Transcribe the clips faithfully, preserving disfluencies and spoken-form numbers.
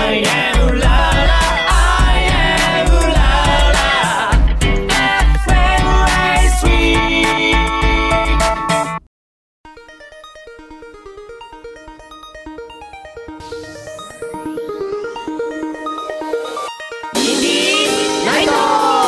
I am うらら I am うらら エフエム ライスウィーインディーナイト。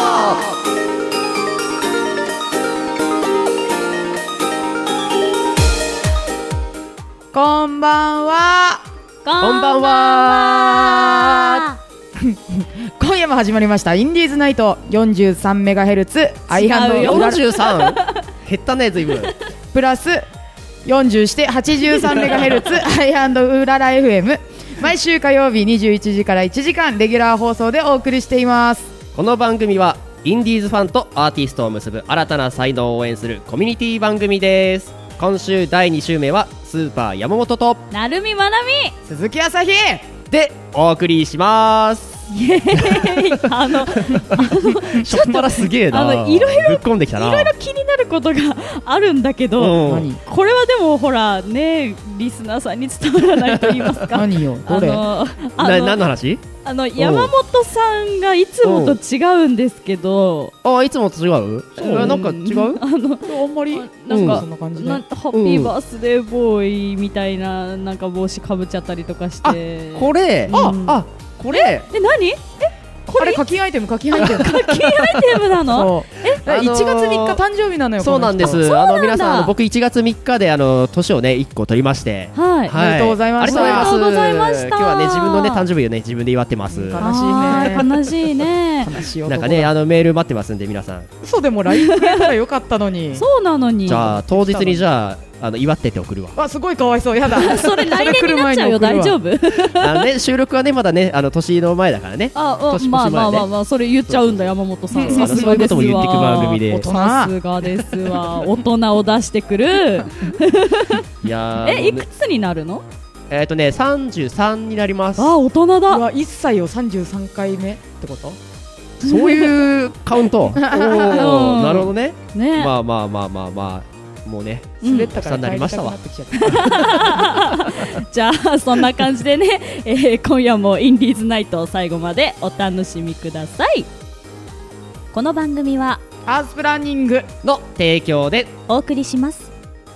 こんばんは。 こんばんは。 今夜も始まりましたインディーズナイト よんじゅうさんメガヘルツ アイハンドよんじゅうさん減ったねずいぶんプラスよんじゅうして はちじゅうさんメガヘルツ アイハンドウララ エフエム 毎週火曜日にじゅういちじからいちじかんレギュラー放送でお送りしています。 この番組はインディーズファンとアーティストを結ぶ新たな才能を応援するコミュニティ番組です。今週だいに週目はスーパー山本となるみまなみ鈴木あさひでお送りします。 イエーイあのあのしょっぱなすげえな。 あのいろいろぶっ込んできたな。 いろいろ気になることがあるんだけど、 うん何これはでもほらねリスナーさんに伝わらないと言いますか何よどれあのあなの何の話？ あの山本さんがいつもと違うんですけど、 あいつもと違う？ そうえなんか違う？ あのあんまりなんかそんな感じなね。 ハッピーバースデーボーイみたいななんか帽子かぶっちゃったりとかしてこれうんああこれえ何えこれあれ課金アイテム課金アイテム課金アイテムなのそうあのーいちがつみっか誕生日なのよ。 そうなんでこの人す。あの皆さんあのだ僕いちがつみっかであの年をねいっこ取りまして。 はい、 はいおめでとうございましたありがとうございます。 おめでとうございました今日はね自分のね誕生日をね自分で祝ってます。 悲しいねあー悲しいね悲しい男なんかねあのメール待ってますんで皆さん。 嘘でも ライン くれたらよかったのに。 そうなのにじゃあ当日にじゃああの祝ってって送るわ。 わすごいかわいそうやだ。 それ来年になっちゃうよそれ来る前に大丈送るわ夫あのね収録はねまだねあの年の前だからね。 ああ年越しまあまあ前ねまあまあそれ言っちゃうんだ山本さんそうそうそういうことも言ってく番組で大人さすがですわ大人を出してくるいやーえいもうねくつになるのえっとねさんじゅうさんになります。 あ大人うだわいっさいをさんじゅうさんかいめってこと？ そういうカウント。おーなるほどね。 ねまあまあまあまあまあもうねうん滑ったからたくさんなりましたわ帰りたくなってきちゃったじゃあそんな感じでね、えー今夜もインディーズナイトを最後までお楽しみください。この番組はアースプランニングの提供でお送りします。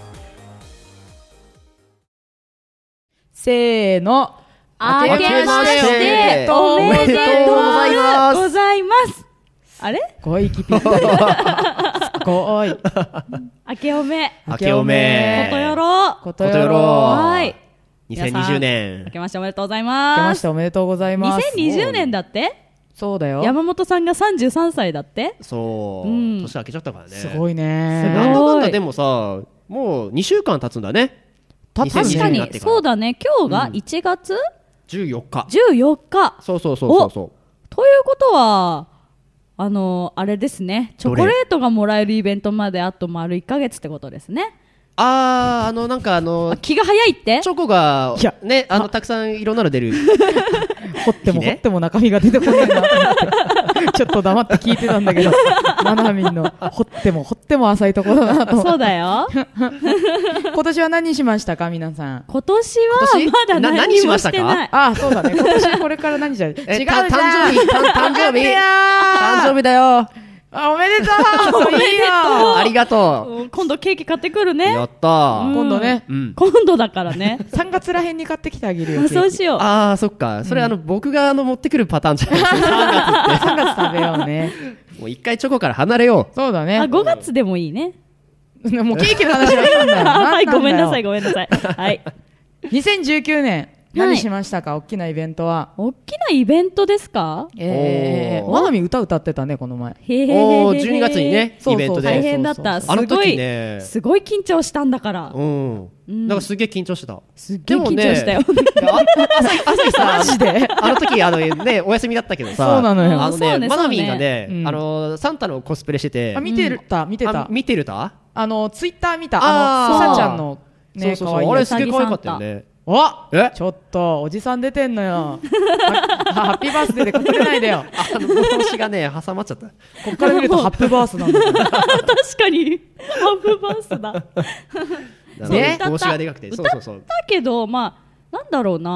せーの明けましておめでとうございますございます。あれすごい息ぴったりすごい明けおめ明けおめことよろことよろことよろはいにせんにじゅうねん明けましておめでとうござい明けまますしておめでとうございます。 にせんにじゅうねんだってそうだよ山本さんがさんじゅうさんさいだってそう、 うん年明けちゃったからね。 すごいねすごいなんだかんだでもさもうにしゅうかん経つんだね。 経つね確かににせんにじゅうねんになってからそうだね今日がうんいちがつじゅうよっか。 じゅうよっかそうそうそうそうそう。 ということはあのあれですねチョどれコレートがもらえるイベントまであと丸いっかげつってことですね。 あーあのなんかあのあ気が早いってチョコがいやねあのたくさんいろんなの出る。 掘ってもいいね掘っても中身が出てこないなと思ってちょっと黙って聞いてたんだけどマナミンの掘っても掘っても浅いところだなと思ってそうだよ今年は何しましたか皆さん。 今年今年はまだな何何しもましたかしてない。 ああそうだね今年これから何じゃ違うじゃんえた誕生日た誕生日や誕生日だよ。 あおめでとうおめでとういいよありがとうん今度ケーキ買ってくるう。 ねやったー。 今度ねうん。 今度だからねさんがつらへんに買ってきてあげるよあそうしようああそっか。それあの僕があの持ってくるパターンじゃないですか。 さんがつ食べようねもう一回チョコから離れよう。 そうだねあごがつでもいいねもうケーキの話はいいんだよはいごめんなさいいごめんなさいはいにせんじゅうきゅうねんはい何しましたか大きなイベントは大きなイベントですかえーおーマナミ歌歌ってたねこの前へへへへおーじゅうにがつにねそうそうイベント大で。 変だったすあのごい時ね。 すごい緊張したんだからうん。 うんなんかすげえ緊張してた。 すっげえ緊張したよでもねあ朝日朝日さマジであの時あのねお休みだったけどさ。 そうなのよあのそうねねマナミンがねそうねうんあのサンタのコスプレしてて。 あ見てた見てあた見てるた？ あのツイッター見たあーあのうさちゃんのねそうそうそう。 可愛いやつあれすげえ可愛かったよね。 おえ？ ちょっとおじさん出てんのよはハッピーバースデーで隠れないでよあの帽子がね挟まっちゃった。 こっから見るとハッピーバースなんだよ確かにハーフバースだだあのね帽子がでかくて。そうそうそう。 けどまあなんだろうな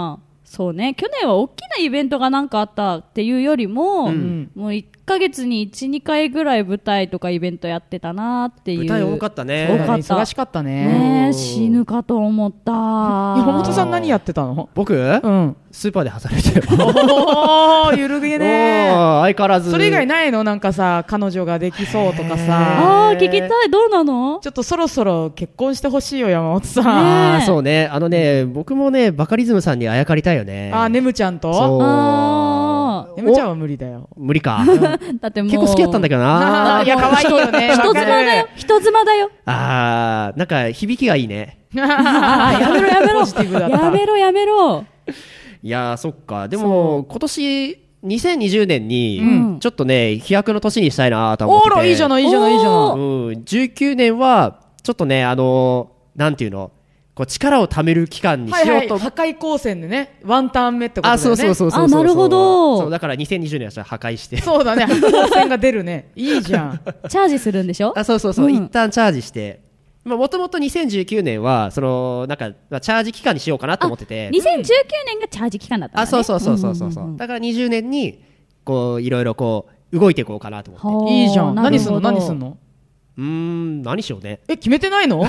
そうね、去年は大きなイベントがなんかあったっていうよりも、 ううんんもういっかげつにいち、にかいぐらい舞台とかイベントやってたなっていう。 舞台多かったね。 そうだね多かった忙しかったね。 ねえ、 うん死ぬかと思った。 山本さん何やってたの？ 僕、 うん。 スーパーで働いてる。 おー、ゆるげねおー相変わらず。 それ以外ないの？なんかさ、彼女ができそうとかあさ。 あ、聞きたい。どうなの？ ちょっとそろそろ結婚してほしいよ、山本さん。 あーねえそうね。あのね、僕もね、バカリズムさんにあやかりたいよね。 あー、ねむちゃんとそう。 あねむちゃんは無理だよ。 無理か。 ーだってもう結構好きだったんだけどな。 いや、可愛いよね。 人妻だよ。人妻だよ。 あー、なんか響きがいいね。 あーやめろやめろポジティブだったやめろやめろ。 いやー、そっか。でも、今年、にせんにじゅうねんに、 うんちょっとね、飛躍の年にしたいなと思ってて。 おーら、いいじゃない、いいじゃない、いいじゃおない。 うん、じゅうきゅうねんは、ちょっとね、あのー、なんていうの、こう力を貯める期間にはいはい、 しようと。 破壊光線でね、ワンターン目ってことだよね。 あ、そうそうそうそうそう。 あなるほどそう、だからにせんにじゅうねんは破壊して。 そうだね、破壊光線が出るね。いいじゃん。 チャージするんでしょ？ あ、そうそうそう、 うん一旦チャージして。まあ、もともとにせんじゅうきゅうねんは、その、なんか、まあチャージ期間にしようかなと思ってて。 にせんじゅうきゅうねんがチャージ期間だったんだね。 あ、そうそうそうそうそう。 んんんんだからにじゅうねんに、こう、いろいろこう、動いていこうかなと思って。 はあいいじゃん。 なる何すんのほど何すんのうーん、何しようね。 え、決めてないの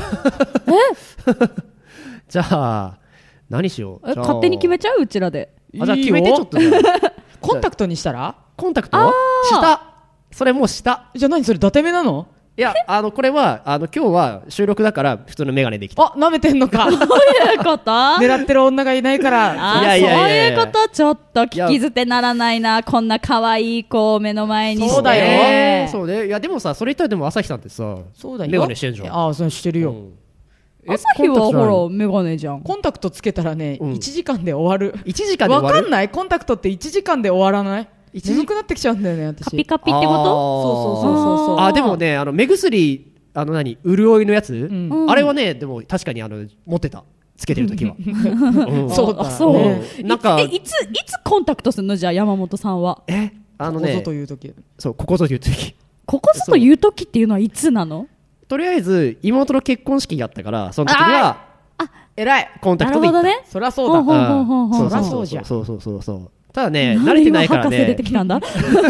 じゃあ、何しよう。 えじゃあ勝手に決めちゃううちらで。 あ、じゃあいいよ決めてちょっとじゃあ。 コンタクトにしたらコンタクトあーした。それもうした。 じゃあ何それ、伊達目なのいや、あの、これは、あの、今日は収録だから、普通のメガネできた。 あ、舐めてんのか。 どういうこと？ 狙ってる女がいないから。 あいやいやいやいやそういうことちょっと聞き捨てならないな。こんな可愛い子を目の前にして。 そうだよねそうね。いや、でもさ、それ言ったらでも朝日さんってさ、 そうだよ。 メガネしてんじゃん。 ああ、それしてるよ。 うん朝日はほら、メガネじゃん。 コンタクトつけたらね、 うんいちじかんで終わる。 いちじかんで終わるわかんないコンタクトっていちじかんで終わらない一時眠くなってきちゃうんだよね、私。 カピカピってこと？ そうそうそうそうそう。 あー、でもね、あの、目薬、あの何、潤いのやつ、 んうんあれはね、でも確かにあの、持ってた。つけてるときは。うんそうだあそうねなんかえ、いつ、いつコンタクトするのじゃあ、山本さんは。 えあのねここぞと、いう時。 そう、ここぞというとき。 ここぞという時っていうのはいつなの？ とりあえず、妹の結婚式があったから、その時には、 偉い。 コンタなクトで行った。 るほどね。 そりゃそうだ。 ほうほうほうほうほううんそりゃそうじゃんそうそうそうそう。ただね、慣れてないからんで今博士出ねて。きたんだ。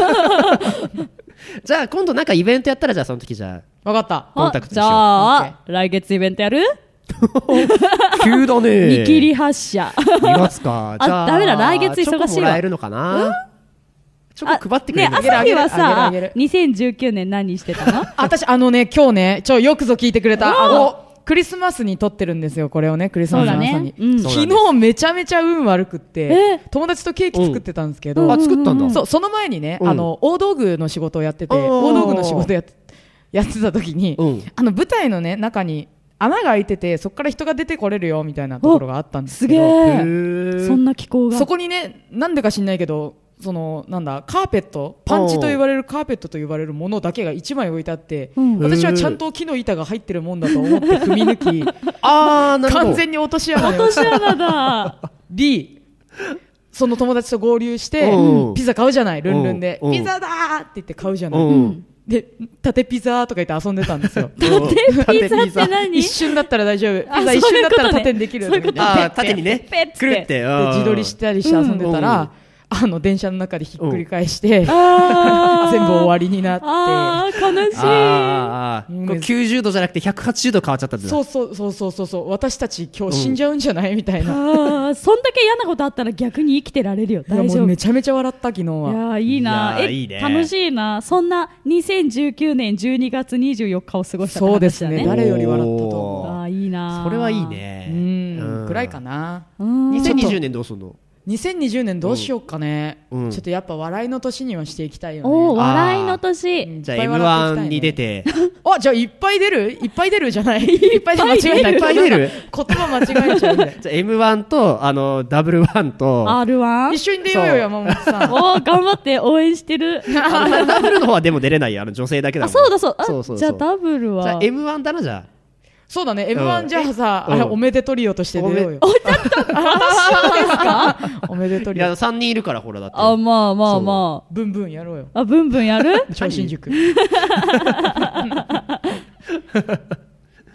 じゃあ今度なんかイベントやったらじゃあその時じゃわかった。 コンタクトにしようじゃあ、来月イベントやる？ あ。急だね。 見切り発車。 にがつか。じゃあ、 ダメだ来月忙しいわチョコもらえるのかな。チョコ配ってくれるね、 の朝日はさあげるあげるあげる、 にせんじゅうきゅうねん何してたの？ 私、あのね、今日ね、ちょ、よくぞ聞いてくれた。あの、クリスマスに撮ってるんですよ、これをね、クリスマスの朝に。 そうだねうんそう昨日めちゃめちゃ運悪くってえ、 友達とケーキ作ってたんですけど、 あ、作ったんだ。 そう、その前にね、 うんあの、大道具の仕事をやってて、 おー大道具の仕事やって、やってた時に、 うんあの、舞台のね、中に穴が開いてて、そこから人が出てこれるよ、みたいなところがあったんですすげけど、 へえ。 ーそんな気候が。 そこにね、なんでか知んないけど、その、なんだ、カーペット、パンチと言われるカーペットと言われるものだけがいちまい置いてあって、 うん私はちゃんと木の板が入ってるもんだと思って踏み抜き、 あー、なるほど。 完全に落とし穴に落とし穴だ。 り、その友達と合流してうん、 ピザ買うじゃない、ルンルンでう。んピザだーって言って買うじゃない。 うん。 で、縦ピザとか言って遊んでたんですよ。 ピザって何？ 一瞬だったら大丈夫。 あピザ一瞬だったらそういうことね縦にできる。 そういうことであー、縦にね。 ペッくるって。 で自撮りしたりして遊んでたら、あの、電車の中でひっくり返して、 あー全部終わりになって、 あー、悲しい。 あーあー、 うんこれきゅうじゅうどじゃなくてひゃくはちじゅうど変わっちゃったんだ。 そうそうそうそうそうそう、私たち今日死んじゃうんじゃないみたいな。 あーそんだけ嫌なことあったら逆に生きてられるよ。 いやもう大丈夫。いめちゃめちゃ笑った昨日やは。 ーいいな。えいやーいいね楽しいな。そんなにせんじゅうきゅうねんじゅうにがつにじゅうよっかを過ごしたって話だね。 そうですね誰より笑ったと思うあーいいな。 それはいい。 うね。 ん、くらいかな。 うん。 にせんにじゅうねんどうすんの？ にせんにじゅうねんどうしようかね。 うんちょっとやっぱ笑いの年にはしていきたいよね。 おーあー笑いの年。 うんじゃあいっぱいエム笑っていきたいねワン に出て。 あ、じゃあいっぱい出るいっぱい出るじゃないいっぱいで間違えた。 いっぱい出る言葉間違えちゃうんだよ。 じゃあ エムワン と、あの、ダブルワンと、 アールワン？ 一緒に出ようよ、 そう山本さん。 おー頑張って応援してる。 あのダブルの方はでも出れないよ。あの女性だけだあ、 もん。 そうだそう。あそうそうそうじゃあダブルは。 じゃあ エムワン だな、じゃそうだね、エムワン じゃあさ、 うんあれ、おめでトリオとして出ようよ。おめでトあ。いリオ。 や、さんにんいるから、ほら、だって。 あ、まあまあまブンブンやろうよ。 あ。あ、ブンブンやる？ 超新塾。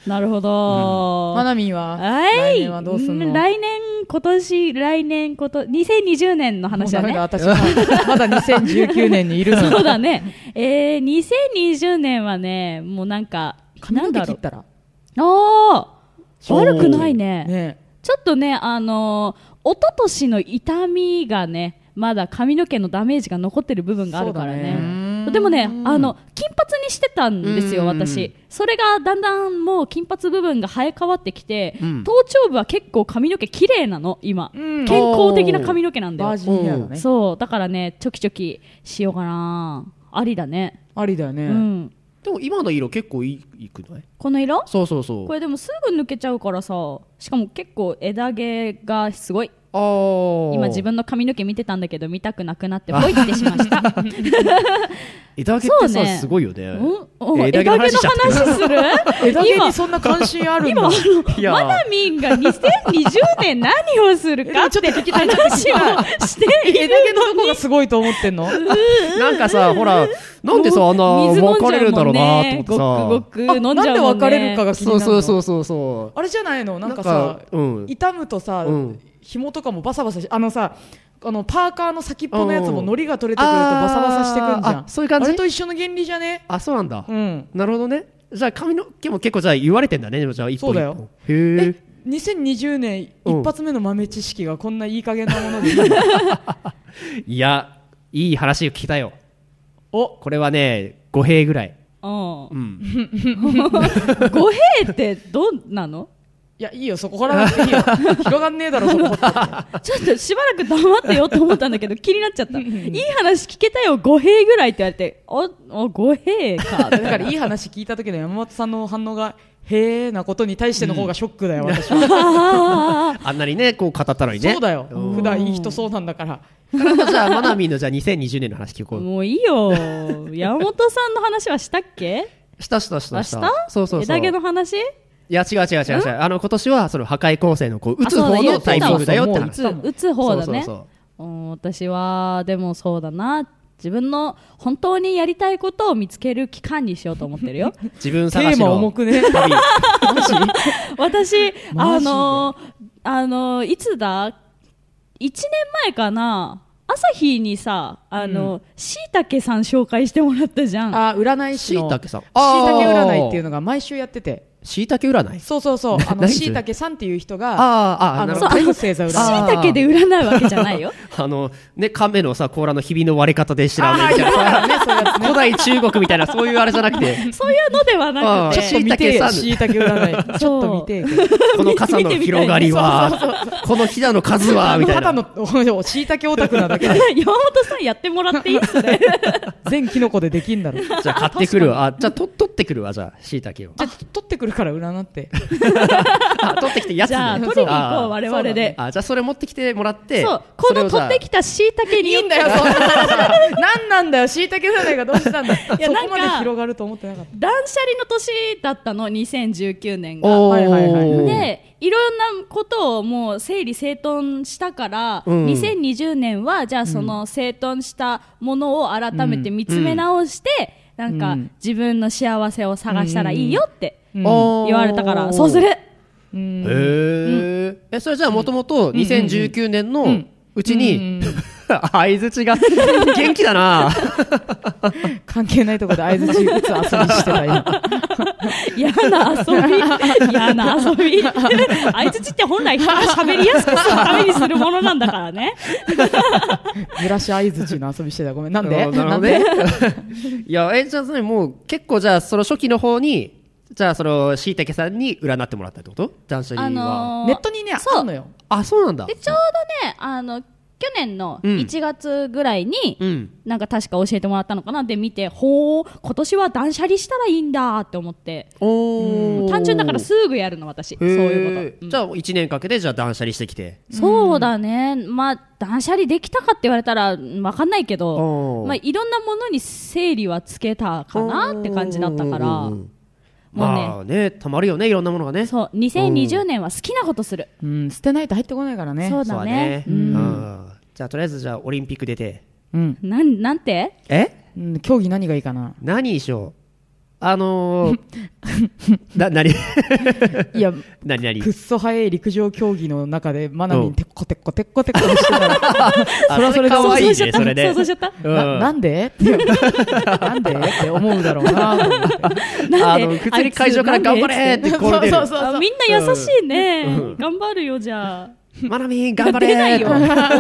なるほど、 まなみんははい来年はどうすんの？ 来年今年来年ことにせんにじゅうねんの話だね。 もうダメだ私まだにせんじゅうきゅうねんにいるの。 そうだね、えー、にせんにじゅうねんはねもうなんか髪のなんだろう毛切ったらあー悪くないね。 ねちょっとねあのー、一昨年の痛みがねまだ髪の毛のダメージが残ってる部分があるからね。 ねでもねあの金髪にしてたんですようん私。それがだんだんもう金髪部分が生え変わってきて、 うん頭頂部は結構髪の毛綺麗なの今、 うん健康的な髪の毛なんだよ。 バージンヘアだね。 そうだからねチョキチョキしようかな。ありだね、 ありだよね、 うん、 でも今の色結構いいくない？ この色そうそうそう。 これでもすぐ抜けちゃうからさ、しかも結構枝毛がすごい。 あー今自分の髪の毛見てたんだけど見たくなくなってポイってしました。 枝毛ってさ、 そうねすごいよね。 うんおえ枝毛の話する枝毛今にそんな関心あるんだ。 今あのいやマナミンがにせんにじゅうねん何をするかって話をしている枝毛のとこがすごいと思ってんの？ なんかさ、ほら、なんでさ、あんな水飲ん分かれるんだろうなと思ってじゃうもんねごくごく飲んじゃうもんね。 あなんで分かれるかが気になるの？ そうそうそうそうそあれじゃないの？なんかなんさかうん傷むとさ、 うん紐とかもバサバサしあのさあのパーカーの先っぽのやつも糊が取れてくるとバサバサしてくんじゃん。 あーあそういう感じあれと一緒の原理じゃね？ う。あ、そうなんだ。 うん。 なるほどね。じゃあ髪の毛も結構じゃあ言われてんだね。じゃあ一本そうだよ一本。へえ。 にせんにじゅうねんうん一発目の豆知識がこんないい加減なものでいいの？ いや、いい話を聞きたよ。 おこれはね、ご兵ぐらい。 うんうん。 五兵ってどうなの？ いやいいよそこ掘らなくていいよ広がんねえだろそこ掘ったって。 ちょっとしばらく黙ってよと思ったんだけど気になっちゃった。いい話聞けたよ五兵ぐらいって言われて、おお五兵か。 だからいい話聞いた時の山本さんの反応がへーなことに対しての方がショックだよ、私は。 ああんなにね、こう語ったのにね。 そうだようん普段いい人そうなんだから。 からのじゃあ、マナミンのじゃあにせんにじゅうねんの話聞こーう。 もういいよ。山本さんの話はしたっけ？ したしたしたし。 あしたた？ そうそうそう。 枝毛の話？ いや違う違う違う違う。あの今年はその破壊光線のこう打つ方あそうだのタイミングだよって言話。 ってたわ打つ方だね。 そうそうそううん私はでもそうだな。自分の本当にやりたいことを見つける期間にしようと思ってるよ。 自分テーマ探しの重くね。 旅。 私あマジでのあのいつだいちねんまえかな、朝日にさあのしいたけさん紹介してもらったじゃん。 あ占い師のしいたけさん。 しいたけ占いっていうのが毎週やってて、 しいたけ占い。 そうそうそう、あの何それしいたけさんっていう人があーあー、 あのなるほど。 天星座しい占い。 たけで占うわけじゃないよ。 あのね、亀のさ甲羅のひびの割れ方で知らあないみたいなさ。 ね、そういうやつね。 古代中国みたいなそういうあれじゃなくて、 そういうのではなくあーて。 ちょっと見てえ椎茸さんしいたけ占い。ちょっと見てえけど。 この傘の広がりは、このひだの数はみたいただな。 のしいたけオタクなだけで山本さんやってもらっていいっすね。 全キノコでできんだろ。 じゃあ買ってくるわ。あ、じゃあと取ってくるわ。じゃあしいたけを。 じゃあ取ってくるから占って。 あ、取ってきてやつじゃあね取りに行こうあ我々で。 あ、じゃあそれ持ってきてもらって。 そうこのそれをじゃあ取ってきたしいたけによっていいんだよ、そんな話は。何なんだよ、しいたけ占いがどうしたんだよ。 やそこまでなんか広がると思ってなかっ断捨離の年だったのにせんじゅうきゅうねんが。 おーはいはいはいでいろんなことをもう整理整頓したから、 うんにせんにじゅうねんはじゃあその整頓したものを改めて見つめ直して、なんかうん自分の幸せを探したらいいよってた。うんおー言われたから、そうする。 うんへーえ、それじゃあもともとにせんじゅうきゅうねんのうちに、相づちが元気だな。 関係ないところで相づち打つ遊びしてた今。 嫌な遊び嫌な遊び相づちって本来人が喋りやすくするためにするものなんだからね。 ブラシ相づちの遊びしてた。ごめん。なんでなるほどね。いや、え、じゃあそれもう結構じゃあその初期の方に、じゃあそのしいたけさんに占ってもらったってこと断捨離は。 あのーネットにね、 そうあるのよ。 あ、そうなんだ。 でちょうどねあの去年のうんいちがつぐらいに、 うん。 なんか確か教えてもらったのかなで見て、ほう今年は断捨離したらいいんだって思って、 おー。 単純だからすぐやるの私、そうへーいうこと、うんじゃあいちねんかけてじゃあ断捨離してきて。 そうだね、まあ断捨離できたかって言われたら分かんないけど、 おーまあ、いろんなものに整理はつけたかなって感じだったから、 うんうんうんもうね、 まあね、たまるよね、いろんなものがね。 そうにせんにじゅうねんは好きなことする、 うん、捨てないと入ってこないからね。 そうそうだだねね。 ううんん。じゃあとりあえずじゃあオリンピック出て。 うん。 なんなんてえうん競技何がいいかな。 何にしよう。 あのー、な、なにいやなになにくっそ速い陸上競技の中でマナミンてっこてっこてっこてっこしてたらそれはそれで可愛いね想像しちゃったそれで想像しちゃった、 うんな, なんでってなんでって思うだろうなと思ってあの普通に会場から頑張れってコール出るそうそうそうあみんな優しいね、 うん頑張るよじゃあマナミン頑張れ出ないよ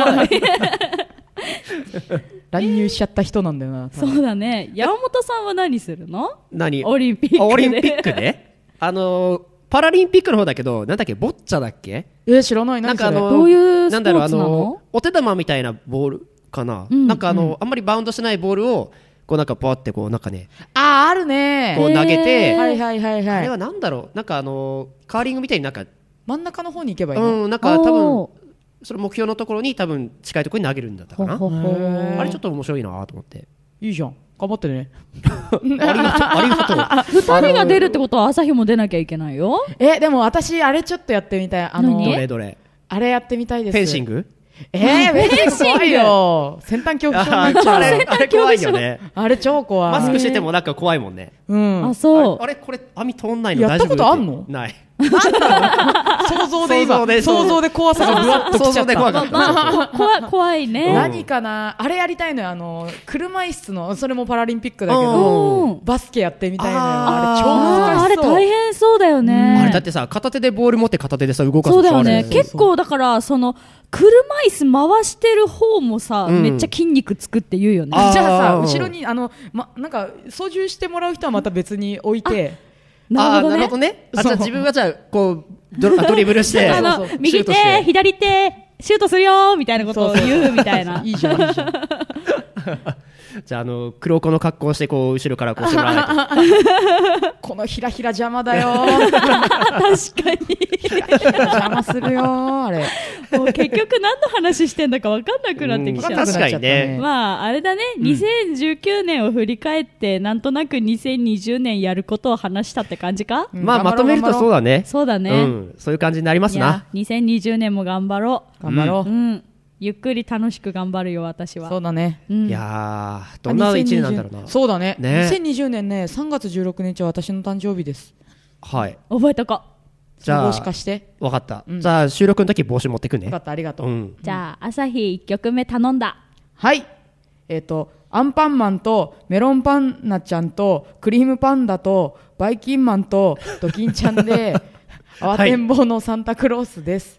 乱入しちゃった人なんだよな。 そうだね。山本さんは何するの？ 何オリンピックで。 オリンピックであのーパラリンピックの方だけど、なんだっけボッチャだっけ？ えー、知らない。何それ。 なんかあのーどういうスポーツなの？ なんだろうあのーお手玉みたいなボールかな、 うんなんかあのーあんまりバウンドしないボールをこうなんかポワってこうなんかねあー、あるね。 こう投げて、 へーはいはいはいはい。 あれはなんだろうなんかあのーカーリングみたいになんか真ん中の方に行けばいいの。 うんなんか多分おーその目標のところに多分近いところに投げるんだったかな。 ほほほへーあれちょっと面白いなと思っていいじゃん。頑張ってね。 ありがとうありがとう二人が出るってことは朝日も出なきゃいけないよ。 え、でも私、あれちょっとやってみたい。あの何どれどれあれやってみたいです。 フェンシングえー、フェンシング怖いよ。先端恐怖症になっちゃう。 あれあれ怖いよねあれ超怖い。 マスクしててもなんか怖いもんねうん。 あ、そう。 あれこれ網通んないのやった大丈夫ことあんのない想像で今、 想像で想像で怖さがぶわっときちゃっ想像で怖た。 かったまあ、こ怖い怖いね。 何かなあれやりたいのよ。あの、車椅子の、それもパラリンピックだけうど、 うんバスケやってみたいのよ。 あーあれ超あーあれ難しそう。 大変そうだよね。 あれだってさ片手でボール持って片手でさ動かすそうだよね。 あれ結構だからその車椅子回してる方もさ、 うんめっちゃ筋肉つくって言うよね。 あーじゃあさ、 うん後ろに、あの、ま、なんか、操縦してもらう人はまた別に置いて、 なるほどね。 あーなるほどねあじゃあそう自分はじゃあこうドドリブルしてあのそうそう右手シュートして左手シュートするよーみたいなことを言うみたいな。 いいじゃん、いいじゃん。 じゃああの黒子の格好をしてこう後ろからこうしてもらわないとこのひらひら邪魔だよ。 確かに。 邪魔するよ、あれ。 もう結局何の話してんだか分かんなくなってきちゃう。 うん確かにねまああれだね、にせんじゅうきゅうねんを振り返ってなんとなくにせんにじゅうねんやることを話したって感じか？ うんまあまとめるとそうだねそうだね。 うんそういう感じになりますいやなにせんにじゅうねんも頑張ろう。 頑張ろう。 うん、ゆっくり楽しく頑張るよ私は。 そうだね。 うんいやーどんな一年なんだろうなそうだね。 ねにせんにじゅうねんね、さんがつじゅうろくにちは私の誕生日です。 はい覚えとこじゃあ帽子貸して。 わかったうんじゃあ収録の時帽子持ってくねよかった、ありがとう。 うんじゃあ朝日いっきょくめ頼んだ。 はい。えっ、と、アンパンマンとメロンパンナちゃんとクリームパンダとバイキンマンとドキンちゃんで、慌てんぼうのサンタクロースです。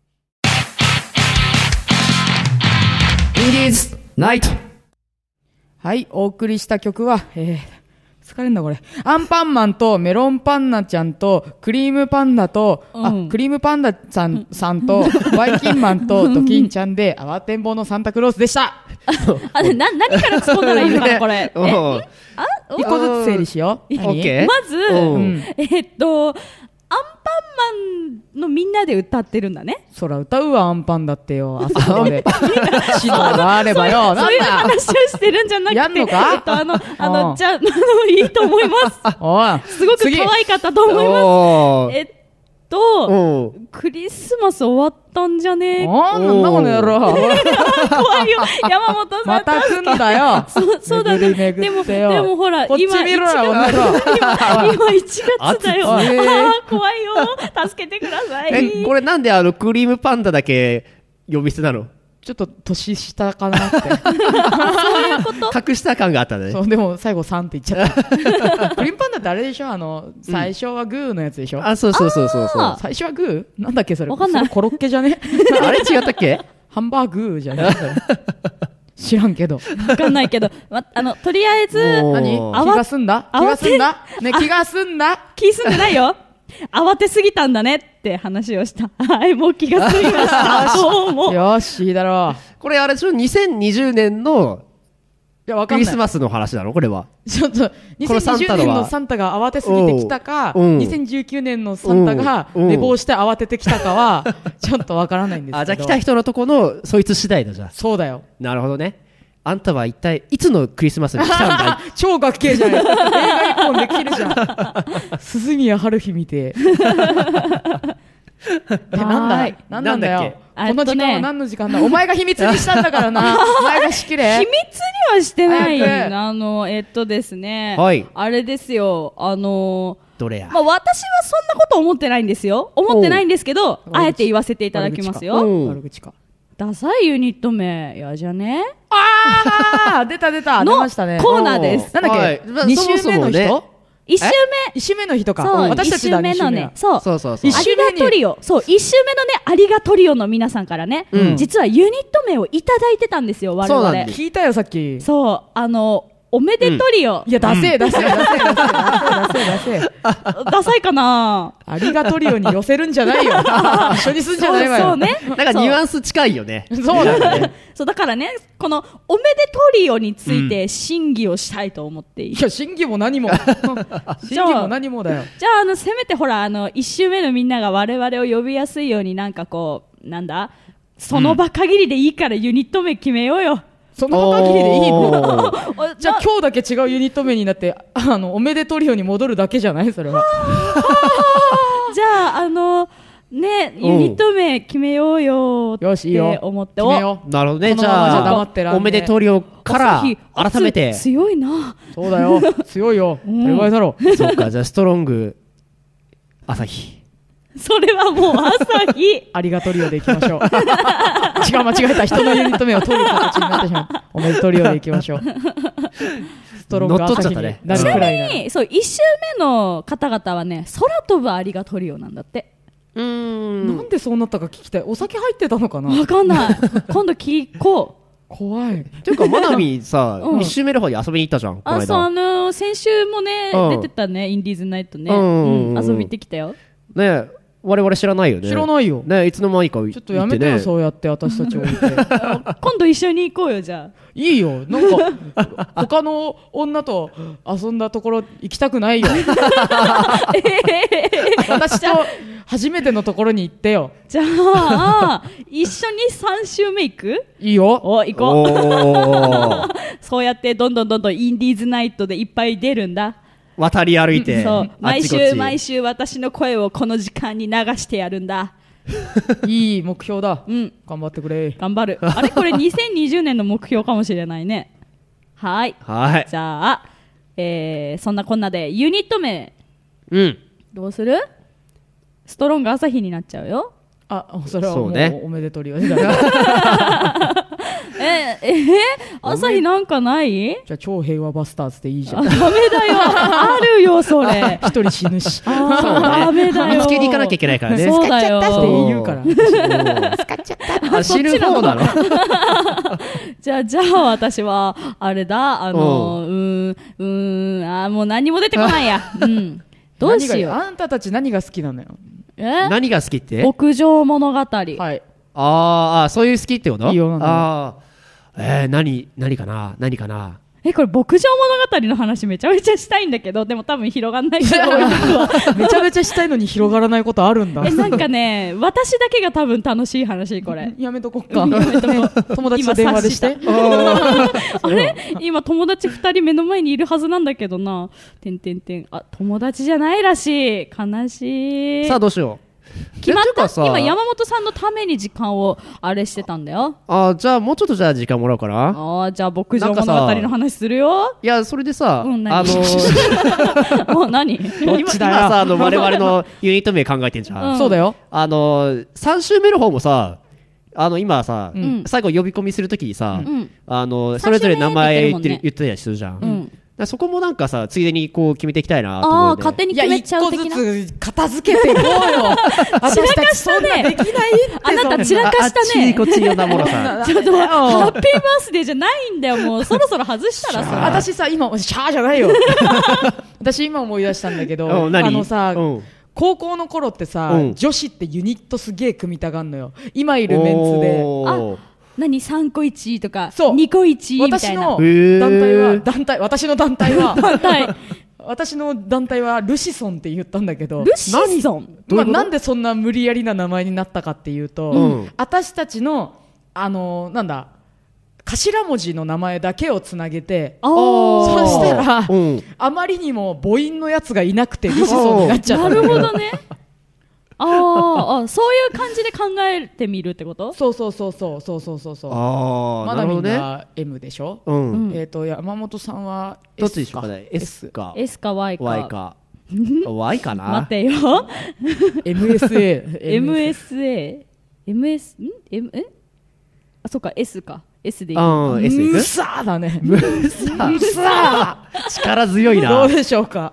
インディーズナイトはい、お送りした曲は、えー、疲れんだこれ。アンパンマンとメロンパンナちゃんとクリームパンダと、 うんあ、クリームパンダさんさんとバイキンマンとドキンちゃんで慌てんぼうのサンタクロースでした。 あでな何から突っ込んだらいいのかなこれ。 おーあ一個ずつ整理しよう。 オ何ッケーまず、 うんえっとアンパンマンのみんなで歌ってるんだね。 そら歌うわ、アンパンだってよ。あそこまで。指導があればよ。 そういうなんだ話をしてるんじゃなくて、 やんのかえっとあのあうのんじゃああのいいと思います。 おい。 すごく次可愛かったと思いまおす。えっとうんクリスマス終わったんじゃねえか。 あーなんだこの野郎。 怖いよ山本さん。 また来んだよ。 そうそうだね。 巡り巡ってよでもでもほらこっち今見ろよ、このいち野郎。 今今いちがつだよ。あ暑いー怖いよ。助けてください。 えこれなんであのクリームパンダだけ呼び捨てなのちょっと年下かなって。 隠した感があったねそう、でも最後さんって言っちゃった。クリームパンダってあれでしょあの、最初はグーのやつでしょ、 あそうそうそうそうそうあ最初はグーなんだっけそれ。 わかんないそれコロッケじゃねあれ違ったっけハンバーグじゃねそれ知らんけど。 わかんないけど、ま、あのとりあえずおー何あ気がすんだ気慌てがすんだね、気がすんだ気済んでないよ。慌てすぎたんだねって話をした。はい、もう気が済みました。どうも。 よし、いいだろう。 これあれでしょにせんにじゅうねんのいや、わかんない。 クリスマスの話なのこれはちょっと、 このサン 2020 タのは年のサンタが慌てすぎてきたか、 うんうんにせんじゅうきゅうねんのサンタがうん寝坊して慌ててきたかは、ちょっとわからないんですけど。 あじゃあ来た人のとこのそいつ次第だじゃあそうだよ。 なるほどねあんたは一体いつのクリスマスに来たんだい超学系じゃない。映画一本できるじゃん。鈴宮春日見て。え、なんだはいなんなんだよ。 なんだっけこの時間は何の時間だお前が秘密にしたんだからな。お前が仕切れ。 秘密にはしてない早くあのえっとですね、 はいあれですよあのどれや、 まあ、私はそんなこと思ってないんですよ思ってないんですけどおうあえて言わせていただきますうよん悪口か。 ダサいユニット名やじゃねああ出た出た出のましたね。 コーナーですなんだっはいけ、二週目の人、 そも一周一週目の人か。 そう私たちだ一周目の二週目ねそうそうそうそうありがトリオそう一周目のねありがトリオの皆さんからね、 うん実はユニット名をいただいてたんですよ我々 そうなんです聞いたよさっき。 そうあのおめでトリオ、 いや出せ出せ出せ出せ出せ出せ。 ダサいかなありがトリオに寄せるんじゃないよ。一緒にすんじゃないわよ。 そうそうねなんかニュアンス近いよね。 そうだね。 そうだからねこのおめでトリオについて審議をしたいと思っている、 いや審議も何も審議も何もだよ。 じゃああのせめてほらあのいち周目のみんなが我々を呼びやすいようになんかこうなんだその場限りでいいからユニット名決めようよ、 その限りでいいの。 おーおじゃあ今日だけ違うユニット名になってあのおめでトリオに戻るだけじゃないそれは。 じゃああのねユニット名決めようよっよしいいよて思って決めよう。 なるほどね。じこのままじゃゃあ、 黙ってらんねおめでトリオから朝日改めて圧。強いなそうだよ強いよ。当たり前だろ。 そうか、じゃあストロング朝日。 それはもう朝日ありがトリオでいきましょう。違う間違えた人のユニット名を取る形になってしまう。おめでトリオでいきましょう。ストロング朝日になるくらいなら。 にそういち周目の方々はね空飛ぶありがトリオなんだってうーん。 なんでそうなったか聞きたい。お酒入ってたのかな。 わかんない今度聞こう怖い。 ていうか、まなみさう、ん一周目の方に遊びに行ったじゃん、このあそうあ間。 の先週もね、 うん出てたねインディーズナイトね、 うんうんうん遊びに行ってきたよねえ、我々知らないよね。 知らないよ。 ねえ、いつの間にか行ってね。 ちょっとやめてよ、そうやって私たちを置いて。 今度一緒に行こうよじゃいいよ。なんか、他の女と遊んだところ行きたくないよ。私と初めてのところに行ってよ。 あじゃあ一緒にさん週目行くいいよ。 お行こうおー。 そうやってどんどんどんどんインディーズナイトでいっぱい出るんだ渡り歩いて。 そうあっ毎ちこっち週毎週私の声をこの時間に流してやるんだいい目標だ。 うん頑張ってくれ。 頑張るあれこれにせんにじゅうねんの目標かもしれないねはいはい。 じゃあ、えー、そんなこんなでユニット名うん。 どうするストロング朝日になっちゃうよあ、それはもうそうねおめでとりよ。じゃええー、朝日なんかないあ超平和バスターズでいいじゃん。 あダメだよあるよそれ一人死ぬし。 あーダメだよ見つけに行かなきゃいけないからね。 そうだよって言うから。 あ、死ぬ方なの。 じゃあじゃあ私はあれだあのうーんうーんあーもう何も出てこないやうんどうしよう何があんたたち何が好きなのよ。 え何が好きって牧場物語はい。 あーあー、そういう好きってこといいよなんだよああ。えー、何、何かな何かなえこれ牧場物語の話めちゃめちゃしたいんだけどでも多分広がんないから置いとくわめちゃめちゃしたいのに広がらないことあるんだ。 えなんかね私だけが多分楽しい話これやめとこっか。 やめとこう友達と電話でして。 あれ今友達ふたり目の前にいるはずなんだけどなてんてんてんあ友達じゃないらしい悲しいさあ、どうしよう。 決まったえてかさ今山本さんのために時間をあれしてたんだよあーじゃあ、もうちょっとじゃあ時間もらおうかな。 ああじゃあ牧場物語の話するよいや、それでさ、 うん何あのー、 もう何今今っちだよさ、あの、我々のユニット名考えてんじゃん。 うんそうだよ。 あのー、さん週目の方もさ、あの、今さ、 ん最後呼び込みするときにさ、 うんあの、 さん週目それぞれ名前言ってるって言ってるもんね言ってたりするじゃん。 うんだからそこもなんかさ、ついでにこう決めていきたいなとああ思うね。 勝手にいや、 決め一個ちゃう的なずつ片付けていこうよ。私たちそんなできないって。 あなた散らかああっしたねちこっちいろんなものさ。 ちょっとハッピーバースデーじゃないんだよもうそろそろ外したらさ私さ、今、シャーじゃないよ。私今思い出したんだけど、 うん何あのさ、 うん高校の頃ってさ、 うん女子ってユニットすげえ組みたがんのよ。今いるメンツで。 おー何さんこいちとかそうにこいちみたいな私のへー団体は、団体、私の団体は、 団体私の団体はルシソンって言ったんだけど、 ルシソンどういうまあ、 ことなんでそんな無理やりな名前になったかっていうと、 うん私たちの、あのーなんだ、頭文字の名前だけをつなげて、 あそうしたら、 うんあまりにも母音のやつがいなくてルシソンになっちゃったなんだけどるほどねああ、そういう感じで考えてみるってことそうそうそうそうそうそうそうそうああ、 まだみんなるな M でしょ、 ほどね。うん。 えっ、と山本さんは S かどっちでしょうかね。S か ?S か Y か。 Y か。Y かな。 待ってよ。 エムエスエーエムエスエー。エムエス、ん ?M、えあ、そっか、S か。S でいい。 うん、S いくムサーだねムサー力強いな。 どうでしょうか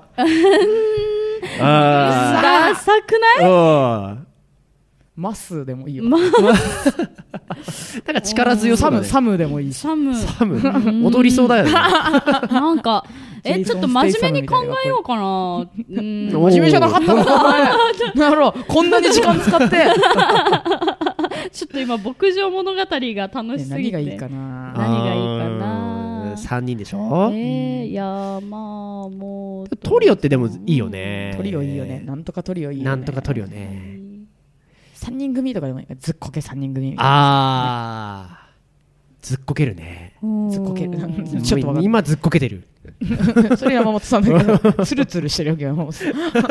あダサくないーうん。 マスでもいいよ、 まなんか力強そうだね。 サムサムでもいいしサム。 サム踊りそうだよね。 なんか、え、ちょっと真面目に考えようかな。うん真面目じゃなかったのかお前なるほどこんなに時間使ってちょっと今、牧場物語が楽しすぎて。 何がいいかな何がいいかな。 さんにんでしょ。 えー、いやー、まあ、もう。 トリオってでもいいよね。 トリオいいよねなんとかトリオいいよねなんとかトリオね。 さんにん組とかでもいいずっこけさんにん組あー、ずっこけるね。 ずっこけるうんちょっとわかんない今ずっこけてる。 それ山本さんだけどツルツルしてるわけよ山本さん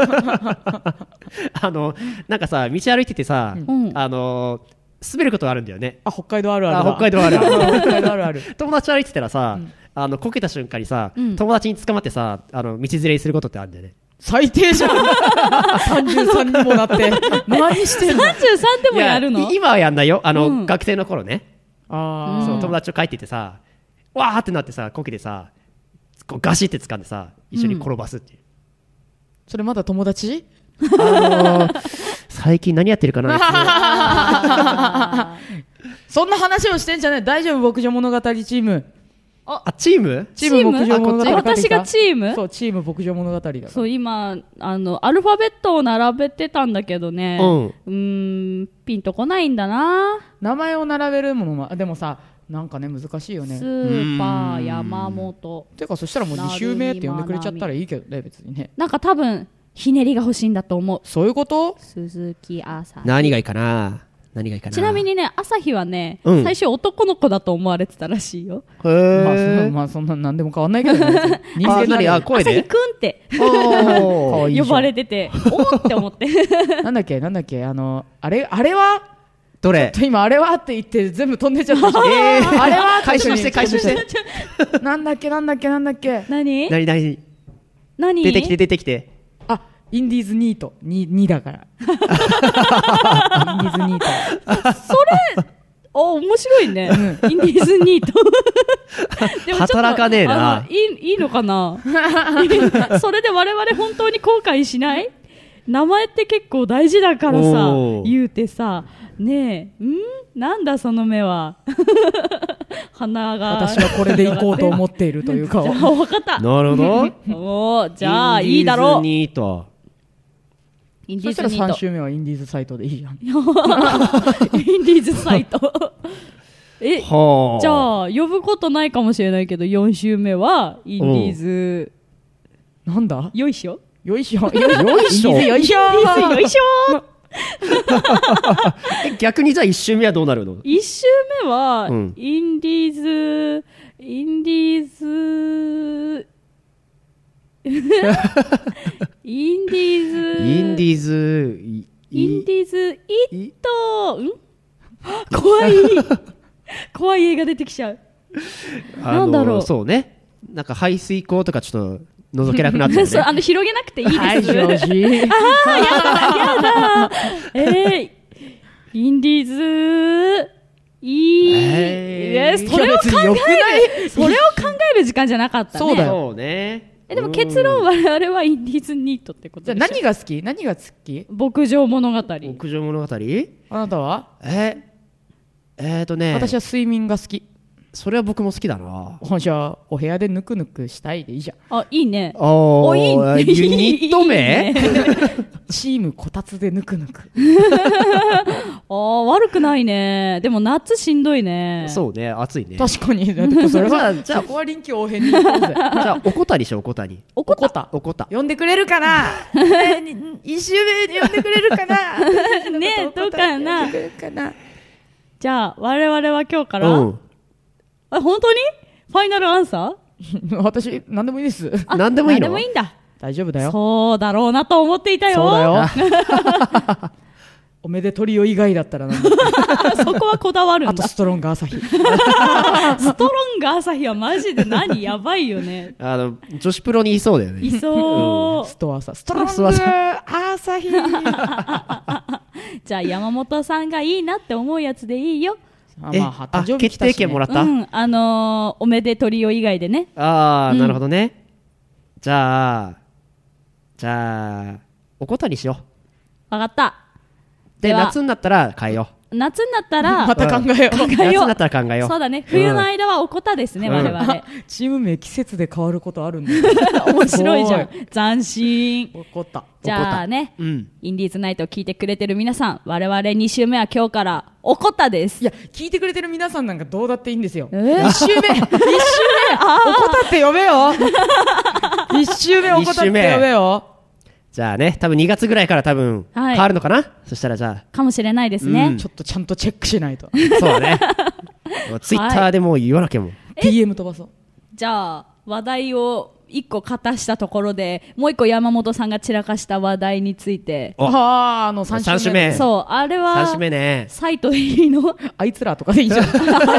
あの、なんかさ、道歩いててさ、 うんあの、滑ることがあるんだよね。 あ北海道あるあるだあ北海道あるある北海道あるある友達と歩いてたらさ、あの、こけた瞬間にさ、 うん友達に捕まってさ、あの、道連れにすることってあるんだよね。 最低じゃんさんじゅうさんにもなって何してんのさんじゅうさんでもやるのいや今はやんないよ。あの、 うん学生の頃ね。 あーそう友達と帰っててさ、わーってなってさ、こけてさ、こうガシって掴んでさ、一緒に転ばすっていう。 それまだ友達あのー最近何やってるかなあいそんな話をしてんじゃない大丈夫牧場物語チームつあ、チームチーム牧場物語あ私がチームそうチーム牧場物語だからそう、今、あの、アルファベットを並べてたんだけどね。 うんうーん、ピンとこないんだな。 名前を並べるものもでもさなんかね難しいよスねーパー山本。 てかそしたらもうに周目って呼んでくれちゃったらいいけどね別にねなんか多分、ひねりが欲しいんだと思う。 そういうこと鈴木朝日。 何がいいかな何がいいかなちなみにね、朝日はね、 うん最初男の子だと思われてたらしいよ。 へまあそーまあそんな何でも変わんないけどね人あ、何間なりあ、声で朝日くんっておーかわいいじゃん呼ばれてて、おーって思って。 なんだっけなんだっけあのあれあれはどれ今あれはって言って全部飛んでっちゃったでしょえーあれは回収して回収してなんだっけなんだっけなんだっけ何何何何出てきて出てきてあインディーズニートににだからインディーズニートお、面白いね。インディーズニート。でもちょっと働かねえなあのいい、いいのかなそれで我々本当に後悔しない名前って結構大事だからさお、ー言うてさ、ねえ、んなんだその目は。鼻が。 私はこれで行こうと思っているというかじゃあ、わかった。 なるほどおーじゃあ、いいだろう。 インディーズニートインデそしたらさんィーズニート。 週目はインディーズサイトでいいじゃんインディーズサイト。え、 はあじゃあ、呼ぶことないかもしれないけど、よん週目は、インディーズ、 なんだよいしょよいしょよよいしょインディーズよいしょインディーズよいしょえ逆にじゃあ一周目はどうなるの一週目は、 うんインディーズ、インディーズ、インディーズ、 インディーズいインディーズ、イいット、ん怖い。怖い映画出てきちゃう。 あのなんだろうそうねなんか排水口とかちょっと覗けなくなってるそう、 ねあの、広げなくていいです。 はいジョージえー、インディーズ、いい、 えーえーそれを考いや別によくえる、それを考える時間じゃなかったね。 そうだよそうねえでも結論我々はインディーズニートってことじゃでしょ。 あ何が好き何が好き牧場物語。 屋上物語あなたはええーとね私は睡眠が好きそれは僕も好きだなほんじゃあお部屋でぬくぬくしたいでいいじゃんあ、いいね。 おおいいユニット名いいねチームこたつでぬくぬくあー悪くないね。でも夏しんどいね。 そうね暑いね確かにだってそれはじゃあそこは臨機応変に行こうぜじゃあおこたにしようおこたに怒った。 怒ったおこた呼んでくれるかな一周目に呼んでくれるかなねえ、どうかな呼ん。でくれるかなじゃあ、我々は今日から、 うんあ、本当にファイナルアンサー私何でもいいですあ何でもいいの何でもいいんだ。 大丈夫だよそうだろうなと思っていたよ。 そうだよおめでトリオ以外だったらなんだそこはこだわるんだ。 あとストロング朝日ストロング朝日はマジで何やばいよね。 あの女子プロにいそうだよね。 いそう、 ストアサストロング朝日じゃあ山本さんがいいなって思うやつでいいよ。 え、 あまああ誕生日来決たしね定権もらった、 うんあのー、おめでトリオ以外でね。 ああ、 うんなるほどね。じゃあじゃあおこたにしよわかった。 う。ででは夏になったら変えよ夏になったらまた考えようう。夏になったら考えよう。 そうだね、冬の間はおこたですね、 うん我々 チーム名季節で変わることあるんだ面白いじゃんす斬新。 ごい怒ったじゃあね、 うん。 インディーズナイトを聞いてくれてる皆さん、我々に週目は今日からおこたです。 いや聞いてくれてる皆さんなんかどうだっていいんですよえー一周目一周目おこたって呼べよ一周目おこたって呼べよじゃあね、多分にがつぐらいから多分はい変わるのかな、そしたらじゃかもしれないですね、 うんちょっとちゃんとチェックしないとあそうだねツイッターでもう言わなきゃもう、 ディーエム 飛ばそうじゃあ話題をいっこかたしたところで、もういっこ山本さんが散らかした話題について。 おあーあのさん週目三週目そうあれさん週は目ね。 サイトでいいの？ あいつらとかでいいじゃんなんか大丈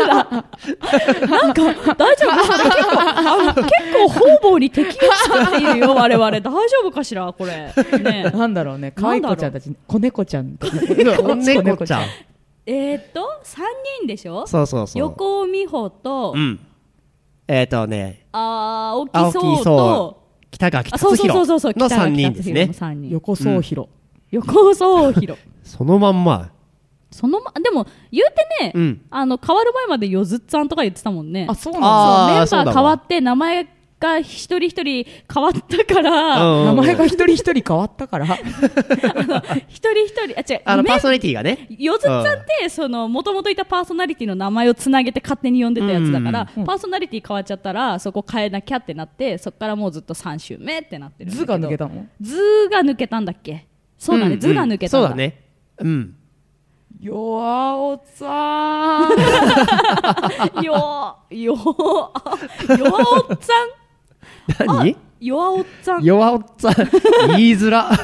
夫？これ結構あの結構方々に敵を作っているよ我々。大丈夫かしらこれね。 なんだろうね可愛い子ちゃんたち子猫ちゃんとか子猫ちゃん。 えーっとさんにんでしょ？ そうそうそう。 横尾美穂と、 うん。えっ、ー、とね、 あ青木青木壮壮と北垣あそう達そうそうそう弘のさんにんですね。 さんにん横総広横尾壮弘そのまんま。 そのまでも言うてね、 うん。 あの変わる前までよずっさんとか言ってたもんね。 あそうあなんそうメンバーーそうだわ変わって名前が一人一人変わったから、 うんだ名前が一人一人変わったから一人一人あ違うメンあのパーソナリティがね。 よずっさんってその元々いたパーソナリティの名前をつなげて勝手に呼んでたやつだから、 うんパーソナリティ変わっちゃったらそこ変えなきゃってなって、そこからもうずっとさん週目ってなってるんだけ図ど。 が抜けたの図が抜けたんだっけ？そうだね、 ん図が抜けたんだ。 そうだね。うん。 弱おさんよよよおっさん何？ 弱おっさん弱おっさん言いづら。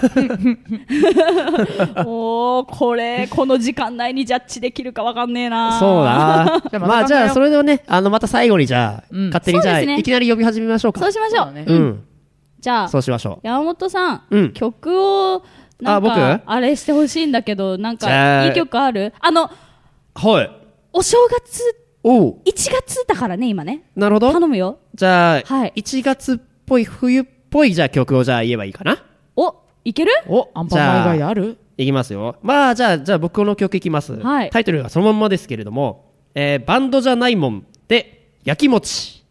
おーこれこの時間内にジャッジできるかわかんねえな。 そうだじゃあまたまあじゃ考えようあそれでね、あのまた最後にじゃあ、 うん勝手にじゃあ、 そうですねいきなり呼び始めましょうか。 そうしましょう。 そうだねうん。 じゃあそうしましょ山本さん、 うん曲をなんかあ僕あれしてほしいんだけど、なんじゃあかいい曲ある？あのう。はい。 お正月おう。 いちがつだからね今ね。 なるほど。 頼むよ。 じゃあ、 はいいちがつっぽい冬っぽいじゃあ曲をじゃあ言えばいいかな。 おいける？ おアンパンマン以外であるいきますよ。まあじゃあじゃあ僕の曲いきます。 はいタイトルがそのまんまですけれども、えーバンドじゃないもんで焼きもち。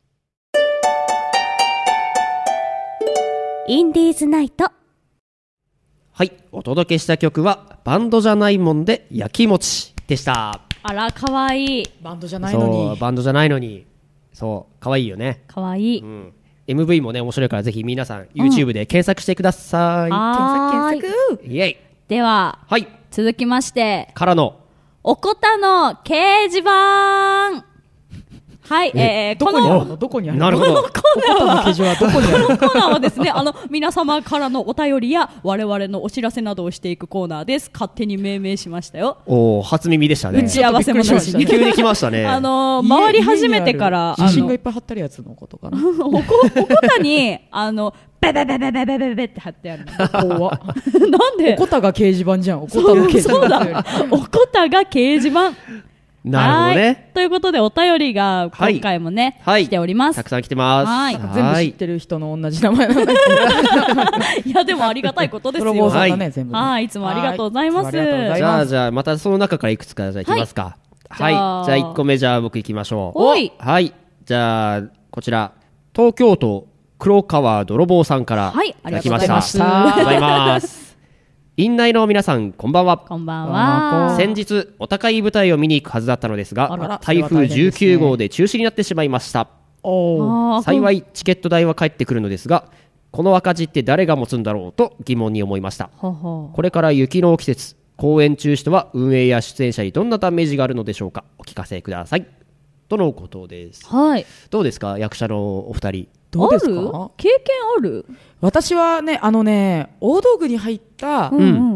インディーズナイト。 はい、お届けした曲はバンドじゃないもんで焼きもちでした。 あらかわいいバンドじゃないのそうにバンドじゃないのに、そう可愛いよね。 かわいい。 うん。エムブイ もね面白いからぜひ皆さん YouTube で検索してくださはーい。 い。イエイ。 でははい。 続きましてからのおこたの掲示板。はい、えー、 どこにあこのるのどこにあるのなるほど。 おこたの掲示はどこにあるのコーナーはですね、あの皆様からのお便りや我々のお知らせなどをしていくコーナーです。勝手に命名しましたよ。 おお初耳でしたね。 打ち合わせもなしちょっとびっくりしましたに。 急に来ましたね。 あのー回り始めてから、 写真がいあっぱい貼ってあるやつのことかなのおこおこたにあのベベベベベベベベって貼ってあるの。 怖っなんで？ おこたが掲示板じゃんおこたそうの掲示そう板だ。おこたが掲示板。 なるほどはいね。 ということでお便りが今回もね、 はい来ておりますたく。さん来てます。 はい全部知ってる人の同じ名前なんだけどいやでもありがたいことですよ。 泥棒さんだはいね全部ねはい、いつもありがとうございます。 はいいつもありがとうございますじゃあじゃあまたその中からいくつかじゃあいきますか。はい。 じゃあじゃあいっこめじゃあ僕いきましょう。 おいはい。じゃあこちら東京都黒川泥棒さんからはいいただきました。 ありがとうございますありがとうございます。院内の皆さんこんばんは。 こんばんあは。 先日お高い舞台を見に行くはずだったのですあがら台風じゅうきゅう号で中止になってしまいました。 おーあー幸いチケット代は返ってくるのですがこの赤字って誰が持つんだろうと疑問に思いました。 ほほこれから雪の季節公演中止とは運営や出演者にどんなダメージがあるのでしょうか。お聞かせくださいとのことです。 はい。 どうですか役者のお二人。 どうですあるか経験ある？ 私はねあのね大道具に入ったうんうん。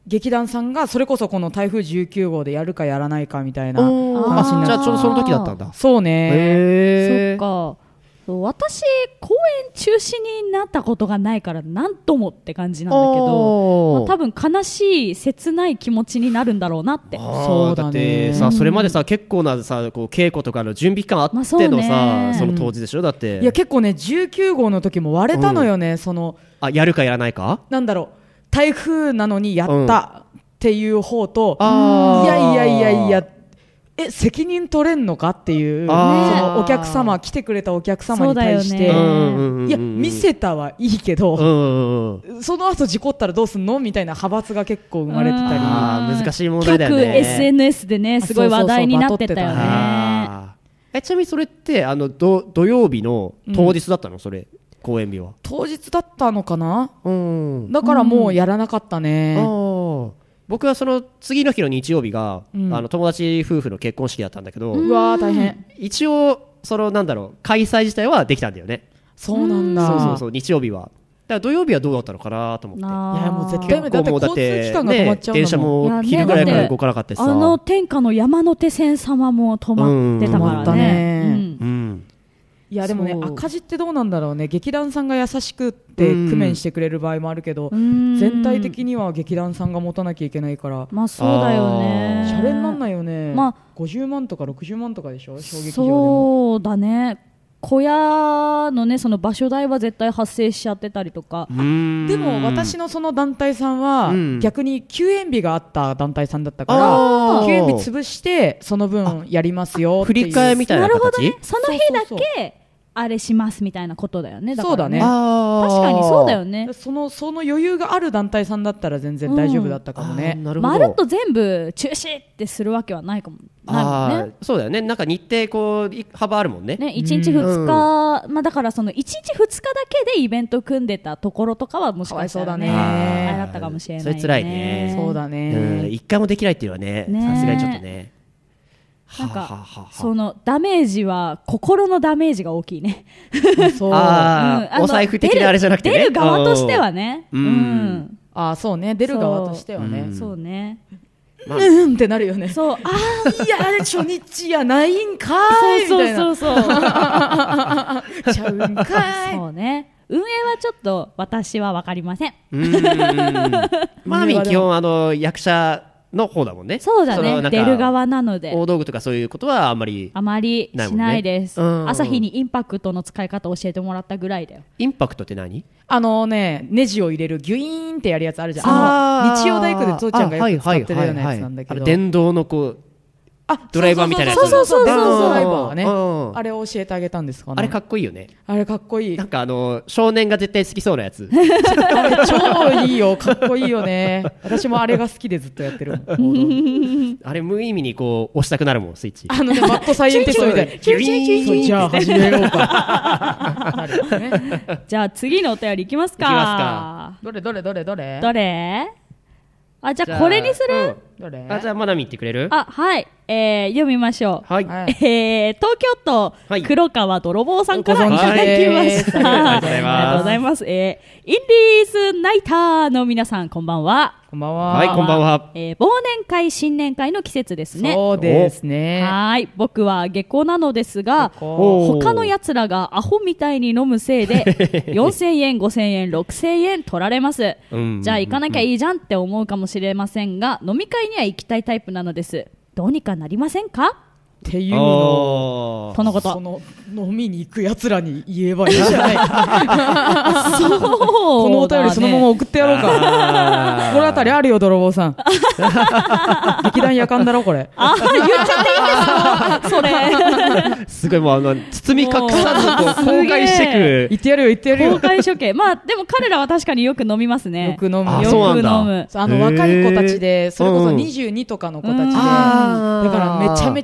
劇団さんがそれこそこの台風じゅうきゅう号でやるかやらないかみたいなおー話になって、 あじゃあちょうどその時だったんだ。 そうね、 へーそっか。そう私公演中止になったことがないからなんともって感じなんだけど、 おーまあ、多分悲しい切ない気持ちになるんだろうなって。 あーそうだねだってさ、それまでさ結構なさこう稽古とかの準備期間あってのさ、 まあそうねその当時でしょだって。 いや結構ねじゅうきゅう号の時も割れたのよね、そのあやるかやらないか。 なんだろう台風なのにやったっていう方と、 あーいやいやいやいやえ責任取れんのかっていう、そあーのお客様来てくれたお客様に対して、 そうだよねうんうんうんうんいや見せたはいいけど、 うんうんうんその後事故ったらどうすんのみたいな派閥が結構生まれてたり、 あー難しい問題だよ各ね。 エスエヌエス でねすごい話題になってたよね。 あーえちなみにそれってあのど土曜日の当日だったの、それ公演日は。 当日だったのかな、 うんだからもうやらなかったね、 あー僕はその次の日の日曜日が、 うんあの友達夫婦の結婚式だったんだけど、 うわー大変、 一応そのなんだろう開催自体はできたんだよね。 そうなんだ、 そうそうそう日曜日は。だから土曜日はどうだったのかなと思って。 なあいやもう絶対無理だってもう交通機関が止まっちゃうんだもん、 電車もいやね昼ぐらいから動かなかったしさ。 あの天下の山手線様も止まってたからね。 うん止まったねうんうんいやでもねそう赤字ってどうなんだろうね、劇団さんが優しくってうん工面してくれる場合もあるけど、 うん全体的には劇団さんが持たなきゃいけないからまあそうだよね。 シャレになんないよね、 まあごじゅうまんとかろくじゅうまんとかでしょ小劇場でも。 そうだね。小屋のねその場所代は絶対発生しちゃってたりとか。 うんでも私のその団体さんはうん逆に休演日があった団体さんだったかあーら、休演日潰してその分やりますよっていう振り替えみたいな形。 なるほどね。その日だそうそうそうけあれしますみたいなことだよね。だからそうだねあー確かにそうだよね。 そのその余裕がある団体さんだったら全然大丈夫だったかもあーね、 なるほど。 まるっと全部中止ってするわけはないかも。ないもんあね。 ーそうだよね。なんか日程こうい幅あるもんね。 ね、いちにちふつか、まあだからそのいちにちふつかだけでイベント組んでたところとかはもしかしたらね、 かわいそうだねあれだったかもしれない、ね。 それ辛いねそうだうんね、 一回もできないっていうのはね、 ねさすがにちょっとね。 なんかはあはあはあはあそのダメージは心のダメージが大きいね。 そうあーうんお財布的なあれじゃなくてね。 出る出る側としてはね。 うんうんあーそうね出る側としてはね、 うんそうね。 まあうんってなるよねそう、あいや初日やないんかーいみそうたいなそうそうそう。 ちゃうんかーいそうね。運営はちょっと私は分かりません。 うんマーミン基本あの役者の方だもんね。 そうだね。 のなんか出る側なので。 大道具とかそういうことはあんまり。 あまりしないです。 ないもんねうん朝日にインパクトの使い方を教えてもらったぐらいだよ。 インパクトって何？ あのねネジを入れるギュイーンってやるやつあるじゃん。 あーあの日曜大工で父ちゃんがよく使ってるようなやつなんだけど、 あの電動のこうあドライバーみたいなやつ。 そうそうそうそう電動ドライバーがねうんあれを教えてあげたんですかね。 あれかっこいいよね。 あれかっこいいなんかあの少年が絶対好きそうなやつ。 あれ超いいよかっこいいよね。私もあれが好きでずっとやってるもんあれ無意味にこう押したくなるもんスイッチ。 あのねマットサイエンティストみたいなキュイーンそうじゃあ始めようかなるよね。 じゃあ次のお便りいきますか。 いきますかどれどれどれどれどれあ、じゃあこれにする、 どれあじゃあまなみ言ってくれる？ あ、はい。えー、読みましょう。 はい。 はいえー、東京都、 はい黒川泥棒さんからご存知いただきました。 ですありがとうございますありがとうございます。えー、インディーズナイターの皆さん、こんばんは。 こんばんは。 はいこんばんは。 えー、忘年会、新年会の季節ですね。 そうですね。 はーい。僕は下校なのですが、 下校おー他の奴らがアホみたいに飲むせいで、よんせんえん、ごせんえん、ろくせんえん取られます。 うんじゃあ行かなきゃいいじゃんって思うかもしれませんが、飲み会には行きたいタイプなのです。どうにかなりませんかっていうのおーとのこと。 その飲みに行く奴らに言えばいいじゃない。 そうこのお便りそのまま送ってやろうか。 あー心当たりあるよ泥棒さん。劇団夜間だろこれ。 あ、言っちゃっていいんですかそれ。 すごいもうあの包み隠さずこうすげえ公開してくる。 言ってやるよ言ってやるよ。 公開処刑。まあ、でも彼らは確かによく飲みますね。 よく飲むあよくそうなんだ飲む。 あの若い子たちでそれこそうんにじゅうにとかの子たちで、だあーからめちゃめちゃ強いし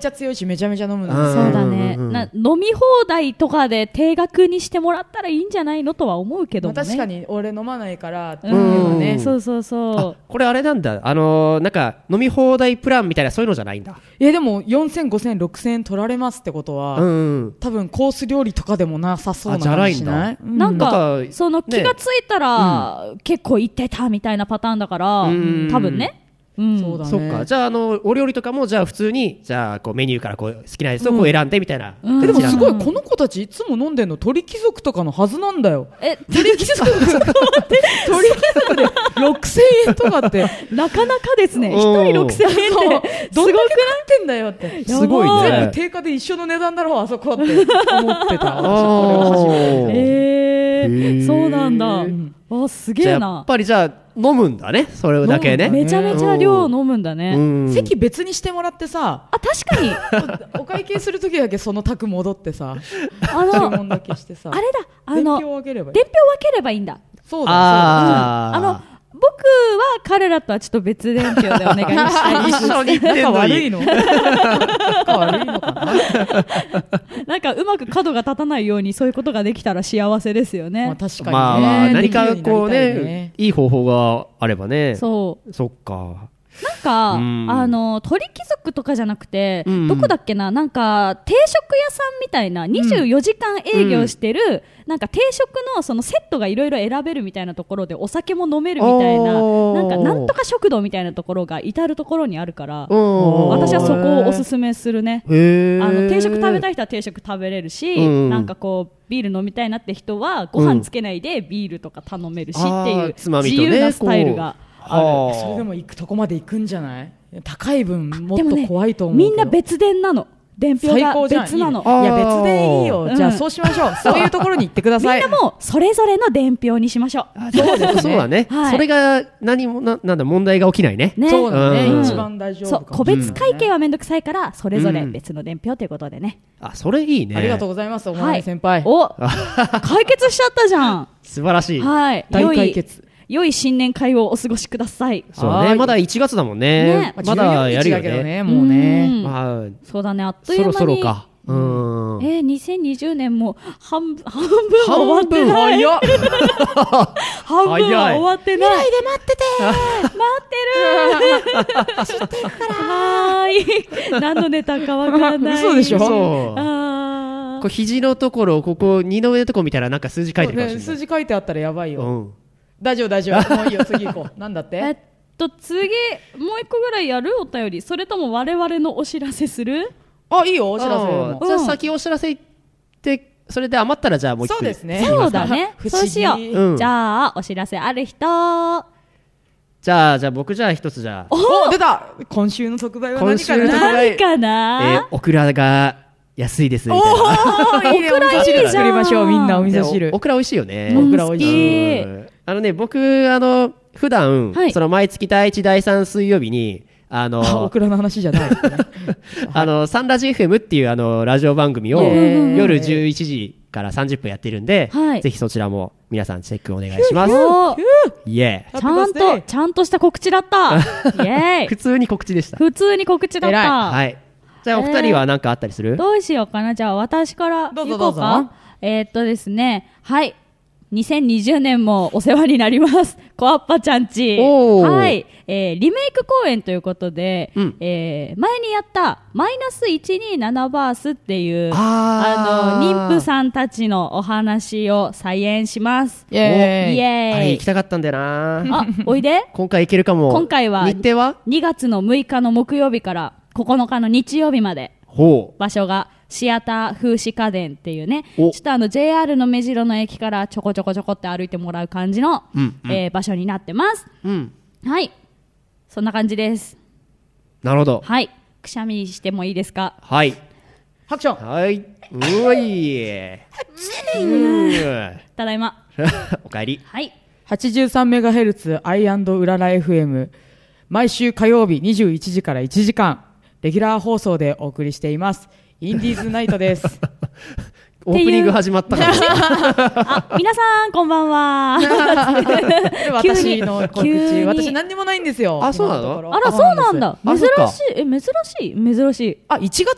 めちゃめちゃ飲むの。 そうだね、 うんうんうんな飲み放題とかで定額にしてもらったらいいんじゃないのとは思うけどもね、 まあ確かに俺飲まないからっていううんのね。 そうそうそうあこれあれなんだ、あのーなんか飲み放題プランみたいなそういうのじゃないんだ。 いやでもよんせん、ごせん、ろくせんえん取られますってことは、 うんうん多分コースローリとかでもなさそうな感じしない？ あじゃないんだうなんかなんかその気がついたら、結構行ってたみたいなパターンだから、 うん多分ね、うん、 そうだね。 そっか。じゃあ、あのお料理とかもじゃあ普通にじゃあこうメニューからこう好きなやつをこう選んでみたいな、 うんえでもすごいうんこの子たちいつも飲んでんの鳥貴族とかのはずなんだよ。 え鳥貴族鳥貴族でろくせんえんとかってなかなかですね、 うん一人ろくせんえんってそうすごくどんだけ食ってんだよって。 すごいね全部定価で一緒の値段だろうあそこって思ってた。私これあ初めてーえへー、 ーそうなんだ、 んあすげじゃあやっえな、 ぱりじゃあ飲むんだね、それだけね。 めちゃめちゃ量飲むんだね、 うん席別にしてもらってさ、 あ確かにお会計するときだけその宅戻ってさ、 あの注文だけしてさ、 あれだあ伝の票をあげればいい。 伝票分ければいいんだ。 そうだあーあの僕は彼らとはちょっと別伝票でお願いしたいです一緒に行ってん仲のに悪いの仲悪いのかな。 なんかうまく角が立たないようにそういうことができたら幸せですよね、 まあ確かにね。 まあまあ何かこうできるようになりたいねいい方法があればね。 そうそっか。 なんか、 うんあの鳥貴族とかじゃなくて、 うんどこだっけな、なんか定食屋さんみたいなにじゅうよじかん営業してる、なんか定食のそのセットがいろいろ選べるみたいなところでお酒も飲めるみたいな、 おーなんかなんとか食堂みたいなところが至るところにあるから、 うん私はそこをおすすめするね。 へーあの定食食べたい人は定食食べれるし、 うんなんかこうビール飲みたいなって人はご飯つけないでビールとか頼めるしってあいうーつまみとね自由なスタイルがある。 はあそれでも行くとこまで行くんじゃない？高い分もっでもねと怖いと思うけど。 みんな別伝なの、伝票が最高じゃん。 別なの。 いいねいや別でいいよ。 うんじゃあそうしましょう。そういうところに行ってください。 みんなもうそれぞれの伝票にしましょう。 そうですね。 そうだね、 はいそれが何もななんだ問題が起きないね。 ね、 そうだね、 うん一番大丈夫そうかも個別会計はめんどくさいからそれぞれ別の伝票ということでね。 あそれいいね。 ありがとうございます、お前先輩。 お解決しちゃったじゃん。 素晴らしい。 はい。 大良い解決。 良い新年会をお過ごしください。 そうはーいねまだいちがつだもんね。 ねまだやるよじゅうよっかだけどね。 ね、もうね。 うんまあそうだね、あっという間にそろそろか。うん。 えー、にせんにじゅうねんも半分半分は終わってない。 早っ。 半分は終わってない。 で待ってて。 待ってる。はーい。何のネタかわからない。 嘘でしょそう。 あこう肘のところここ二の上のとこ見たらなんか数字書いてるかもしれない。 数字書いてあったらやばいよ。 うん。 大丈夫大丈夫。もういいよ、次行こう。なんだっーえってと次もう一個ぐらいやるお便り、それとも我々のお知らせする？ あ、いいよ、お知らせあもー。じゃあ先お知らせ言ってそれで余ったらじゃあもう一個そうですね。 そうだね。 不思議そうしよう。 うんじゃあお知らせある人。 じゃあじゃあ僕じゃあ一つじゃあ、 お、出た。今週の特売は何か今週の特な。 売何かえな？ ーオクラが安いですみおたいな。 ー、いいね。お味噌汁作りましょう。みんなお味噌汁でオ。クラ美味しいよね。 うんオクラ美味しい。 うんあのね僕あの普段、 はいその毎月第一第三水曜日にあのあ、オクラの話じゃない。 あのサンラジ エフエム っていうあのラジオ番組をイエーイ夜じゅういちじからさんじゅっぷんやってるんで、 はいぜひそちらも皆さんチェックお願いします。 おイエちゃんとちゃんとした告知だった。イエーーイ。 イ。 普通に告知でした。 普通に告知だっ偉いた。 はい。じゃあお二人は何かあったりする？ どうしようかな。じゃあ私からどうぞ行こうか。 どうぞえー、っとですね。はい。にせんにじゅうねんもお世話になります。コアッパちゃんち。 おーはい。えー、リメイク公演ということで、 うんえー、前にやったマイナスいちにーななバースっていう、 あーあの、妊婦さんたちのお話を再演します。 イエーイイエーイあれ行き。たかったんだよな。 あ、おいで。 今回行けるかも。 今回は日程は？ にがつのむいかの木曜日からここのかの日曜日まで。 ほう。 場所がシアター風刺家電っていうね、ちょおっとあの ジェイアール の目白の駅からちょこちょこちょこって歩いてもらう感じの、 うんうんえー場所になってます。 うん。 はい。そんな感じです。 なるほど。 はい。くしゃみしてもいいですか？ はい。 ハクション。 はい。うわい。うんただいま。 おかえり。 はい。 はちじゅうさんメガヘルツ アイアンド うらら エフエム 毎週火曜日にじゅういちじからいちじかんレギュラー放送でお送りしていますインディーズナイトですオープニング始まったから。 あ、皆さん、こんばんは。急に私の告急知に私何にもないんですよあそうなの今ところあら、そうなんだ。珍しいあそっか。 え、珍しい珍しい。 あいちがつ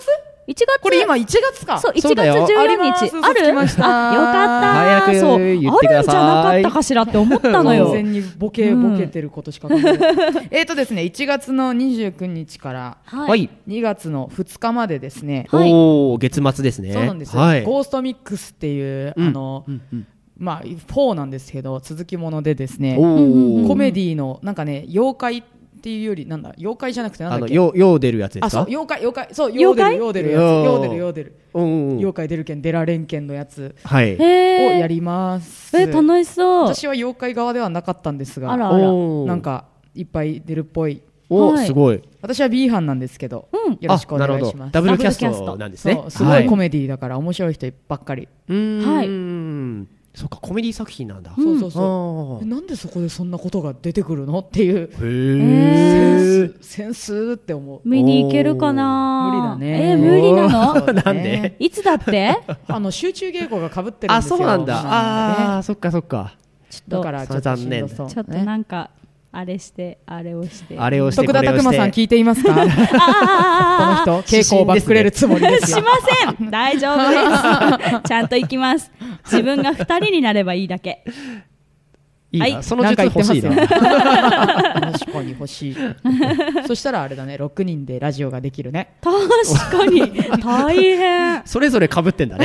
いちがつこれ今いちがつか。 そう1 そうだよ月じゅうよっかいありますある着きましたあよかった早くそう言ってくださいあるんじゃなかったかしらって思ったのよ完全にボケうんボケてることしか考えないえっとですねいちがつのにじゅうくにちからははいい、 にがつのふつかまでですね、 はいおお月末ですね。 そうなんですよ、 はい、 ゴーストミックスっていう、 うんあの、 うんうんまあ、フォーなんですけど続きものでですねおうんおコメディのなんかね妖怪っていうよりなんだ妖怪じゃなくてなんあのだっけよよう出るやつですか。 あそう妖怪妖怪そう妖怪よう出るよう出るやつおーよう出るよう出るうんうんうん妖怪出るけん出られんけんのやつはい。 をへーやりますえ楽しそう私は妖怪側ではなかったんですがあらあらおーなんかいっぱい出るっぽいおはいすごい。 私は B 班なんですけど、 うんよろしくお願いしあなるほどますダブルキャスダブルキャストトなんですね。 そうすごはいコメディだから面白い人ばっかり、 うーん。 はいそっかコメディ作品なんだ。 うんそうそうそうあえなんでそこでそんなことが出てくるのっていうーセへンスセンスって思う見に行けるかな無理だねえー無理なのそうだねなんでいつだってあの集中稽古が被ってるんあですよそうなんだ。 なんああねそっかそっか。 ちょっとだからちょっとしんどそうちょっとねなんかあれしてあれをしてあれをして徳田拓馬さん聞いていますかこのあ人稽古をバックれるつもりですよしません大丈夫ですちゃんと行きます自分がふたりになればいいだけいいな、 はいその術欲しいな。 なんか言ってますよ確かに欲しいそしたらあれだねろくにんでラジオができるね確かに大変それぞれ被ってんだね。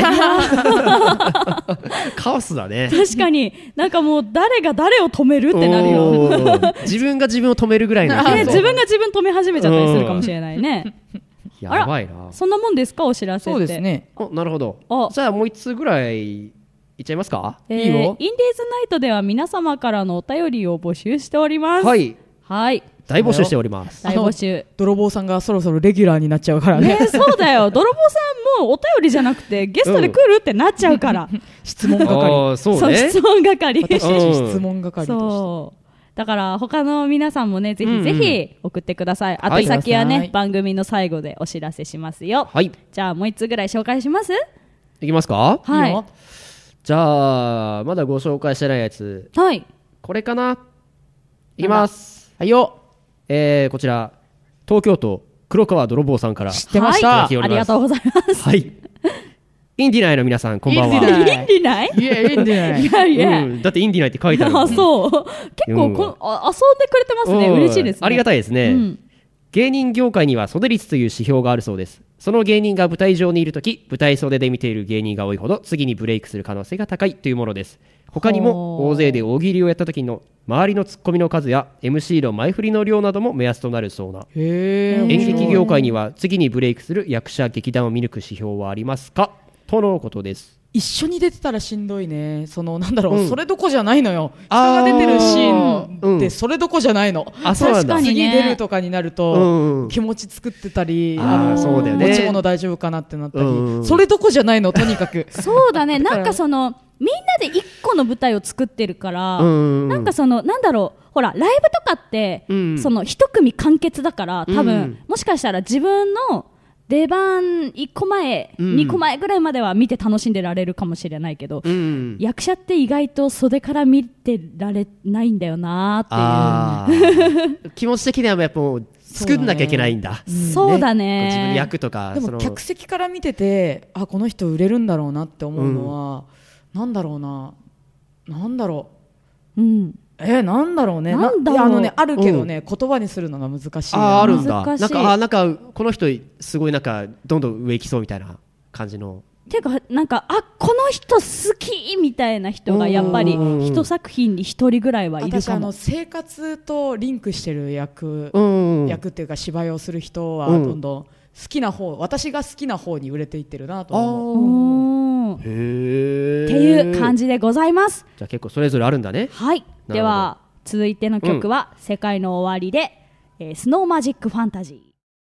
カオスだね。 確かになんかもう誰が誰を止めるってなるよ、 おー自分が自分を止めるぐらいの勢いで。 ね自分が自分止め始めちゃったりするかもしれないねやばいな。 そんなもんですかお知らせってそうですねおなるほどあ。 じゃあもう一つぐらいいっちゃいますか。 えーいいよインディーズナイトでは皆様からのお便りを募集しておりますはいはい大募集しております。 大募集泥棒さんがそろそろレギュラーになっちゃうからねねそうだよ泥棒さんもお便りじゃなくてゲストで来るってなっちゃうから、 質問係あーそうね。 質問係私たちうん質問係としてそうだから他の皆さんもねぜひぜひ送ってください、 はい宛先はね、 はい番組の最後でお知らせしますよはいじゃあもう一つぐらい紹介しますいきますか。 はいいよじゃあまだご紹介してないやつはいこれかな。いきます。 はいよえーこちら東京都黒川泥棒さんから。 知ってましたはいいただいておりますありがとうございますはい。インディナイの皆さんこんばんは。 インディナイインディないいやいいんじゃないいやいや、 うんだってインディナイって書いてある。 あそう結構こ、あ遊んでくれてますねうん嬉しいですねありがたいですね。 うん芸人業界には袖率という指標があるそうです。その芸人が舞台上にいるとき、舞台袖で見ている芸人が多いほど次にブレイクする可能性が高いというものです。他にほうも大勢で大喜利をやった時の周りのツッコミの数や エムシー の前振りの量なども目安となるそうな。 へー演劇業界には次にブレイクする役者劇団を見抜く指標はありますかとのことです。 一緒に出てたらしんどいねそのなんだろう、 うんそれどこじゃないのよ人あーが出てるシーンってうんそれどこじゃないの、 あそうなんだ確かに次出るとかになると、 うんうん気持ち作ってたりあーのそうだよね持ち物大丈夫かなってなったり、 うんうんそれどこじゃないのとにかくそうだねだからなんかそのみんなで一個の舞台を作ってるから、 うんなんかそのなんだろうほらライブとかって、 うんその一組完結だから多分、 うんもしかしたら自分の出番いっこまえ、 うんにこまえぐらいまでは見て楽しんでられるかもしれないけど、 うん。 役者って意外と袖から見てられないんだよなあー気持ち的にはやっぱもう作んなきゃいけないんだ。 っていうそうだね自分の役とかそのでも客席から見ててあこの人売れるんだろうなって思うのは、なんだろうななんだろうん、 うえー、なんだろうねなんだろういやあのねあるけどね、言葉にするのが難しいなあーあるんだ。 難しいなんかあーなんかこの人すごいなんかどんどん上行きそうみたいな感じの。 ていうかなんかあこの人好きみたいな人がやっぱりうん一作品に一人ぐらいはいるかも私あの生活とリンクしてる役、 うん。 役っていうか芝居をする人はうんどんどん好きな方、私が好きな方に売れていってるなとあ思う。 うんっーへえ。 ていう感じでございますじゃあ結構それぞれあるんだね。 はいほどでは続いての曲は「世界の終わりで」えースノーマジックファンタジ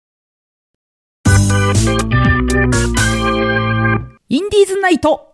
インディーズナイト。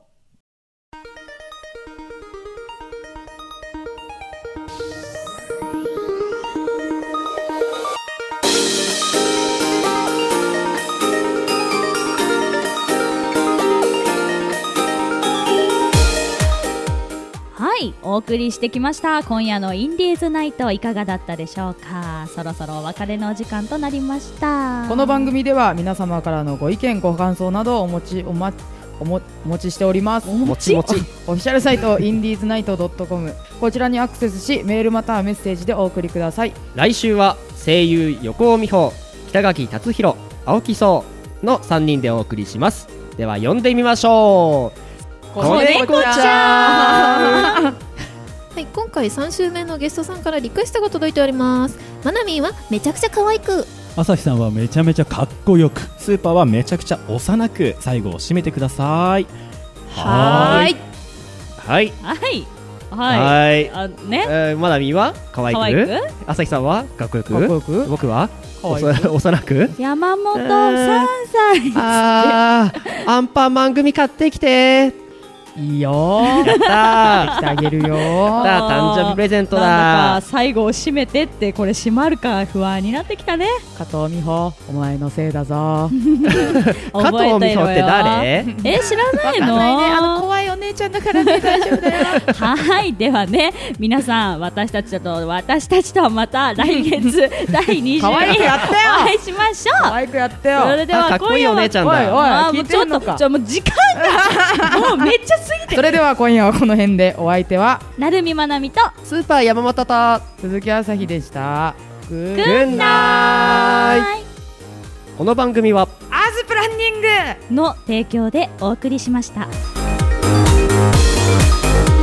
ーはい終お送りしてきました今夜のインディーズナイトいかがだったでしょうか。そろそろお別れのお時間となりました。 この番組では皆様からのご意見ご感想などをお持ちおまおもお持ちしております。 もちもちオフィシャルサイトインディーズナイトドットコム、こちらにアクセスしメールまたはメッセージでお送りください。 来週は声優横尾美穂、北垣達弘、青木壮のさんにんでお送りします。では呼んでみましょう。 子猫ちゃんはい、今回さん週目のゲストさんからリクエストが届いております。マナミンはめちゃくちゃ可愛く、 朝日さんはめちゃめちゃかっこよく、 スーパーはめちゃくちゃ幼く、最後を締めてください。 はーいはいはいはいはいあねえー、まなみは可愛く、 可愛く朝日さんはかっこよく、 かっこよく僕は可愛くおそ幼く山本さんさいあーアンパンマン組買ってきていいよーやった来てあげるよーだ誕生日プレゼントだなんだか最後を締めてってこれ締まるか不安になってきたね。 加藤美穂お前のせいだぞ加藤美穂って誰？ え知らないの？ わかんないね、あの怖いお姉ちゃんだからね大丈夫だよはいではね皆さん私たちと私たちとはまた来月だいに週にお可愛くやってよ会いしましょう。 可愛くやってよそれではあかっこいいお姉ちゃんおいだおいあーも聞うちょっといてんのかじゃもう時間がもうめっちゃ過ぎてそれでは今夜はこの辺で、お相手はなるみまなみとスーパー山本と鈴木朝日でした。グーグッナイこの番組はアズプランニングの提供でお送りしました。 い。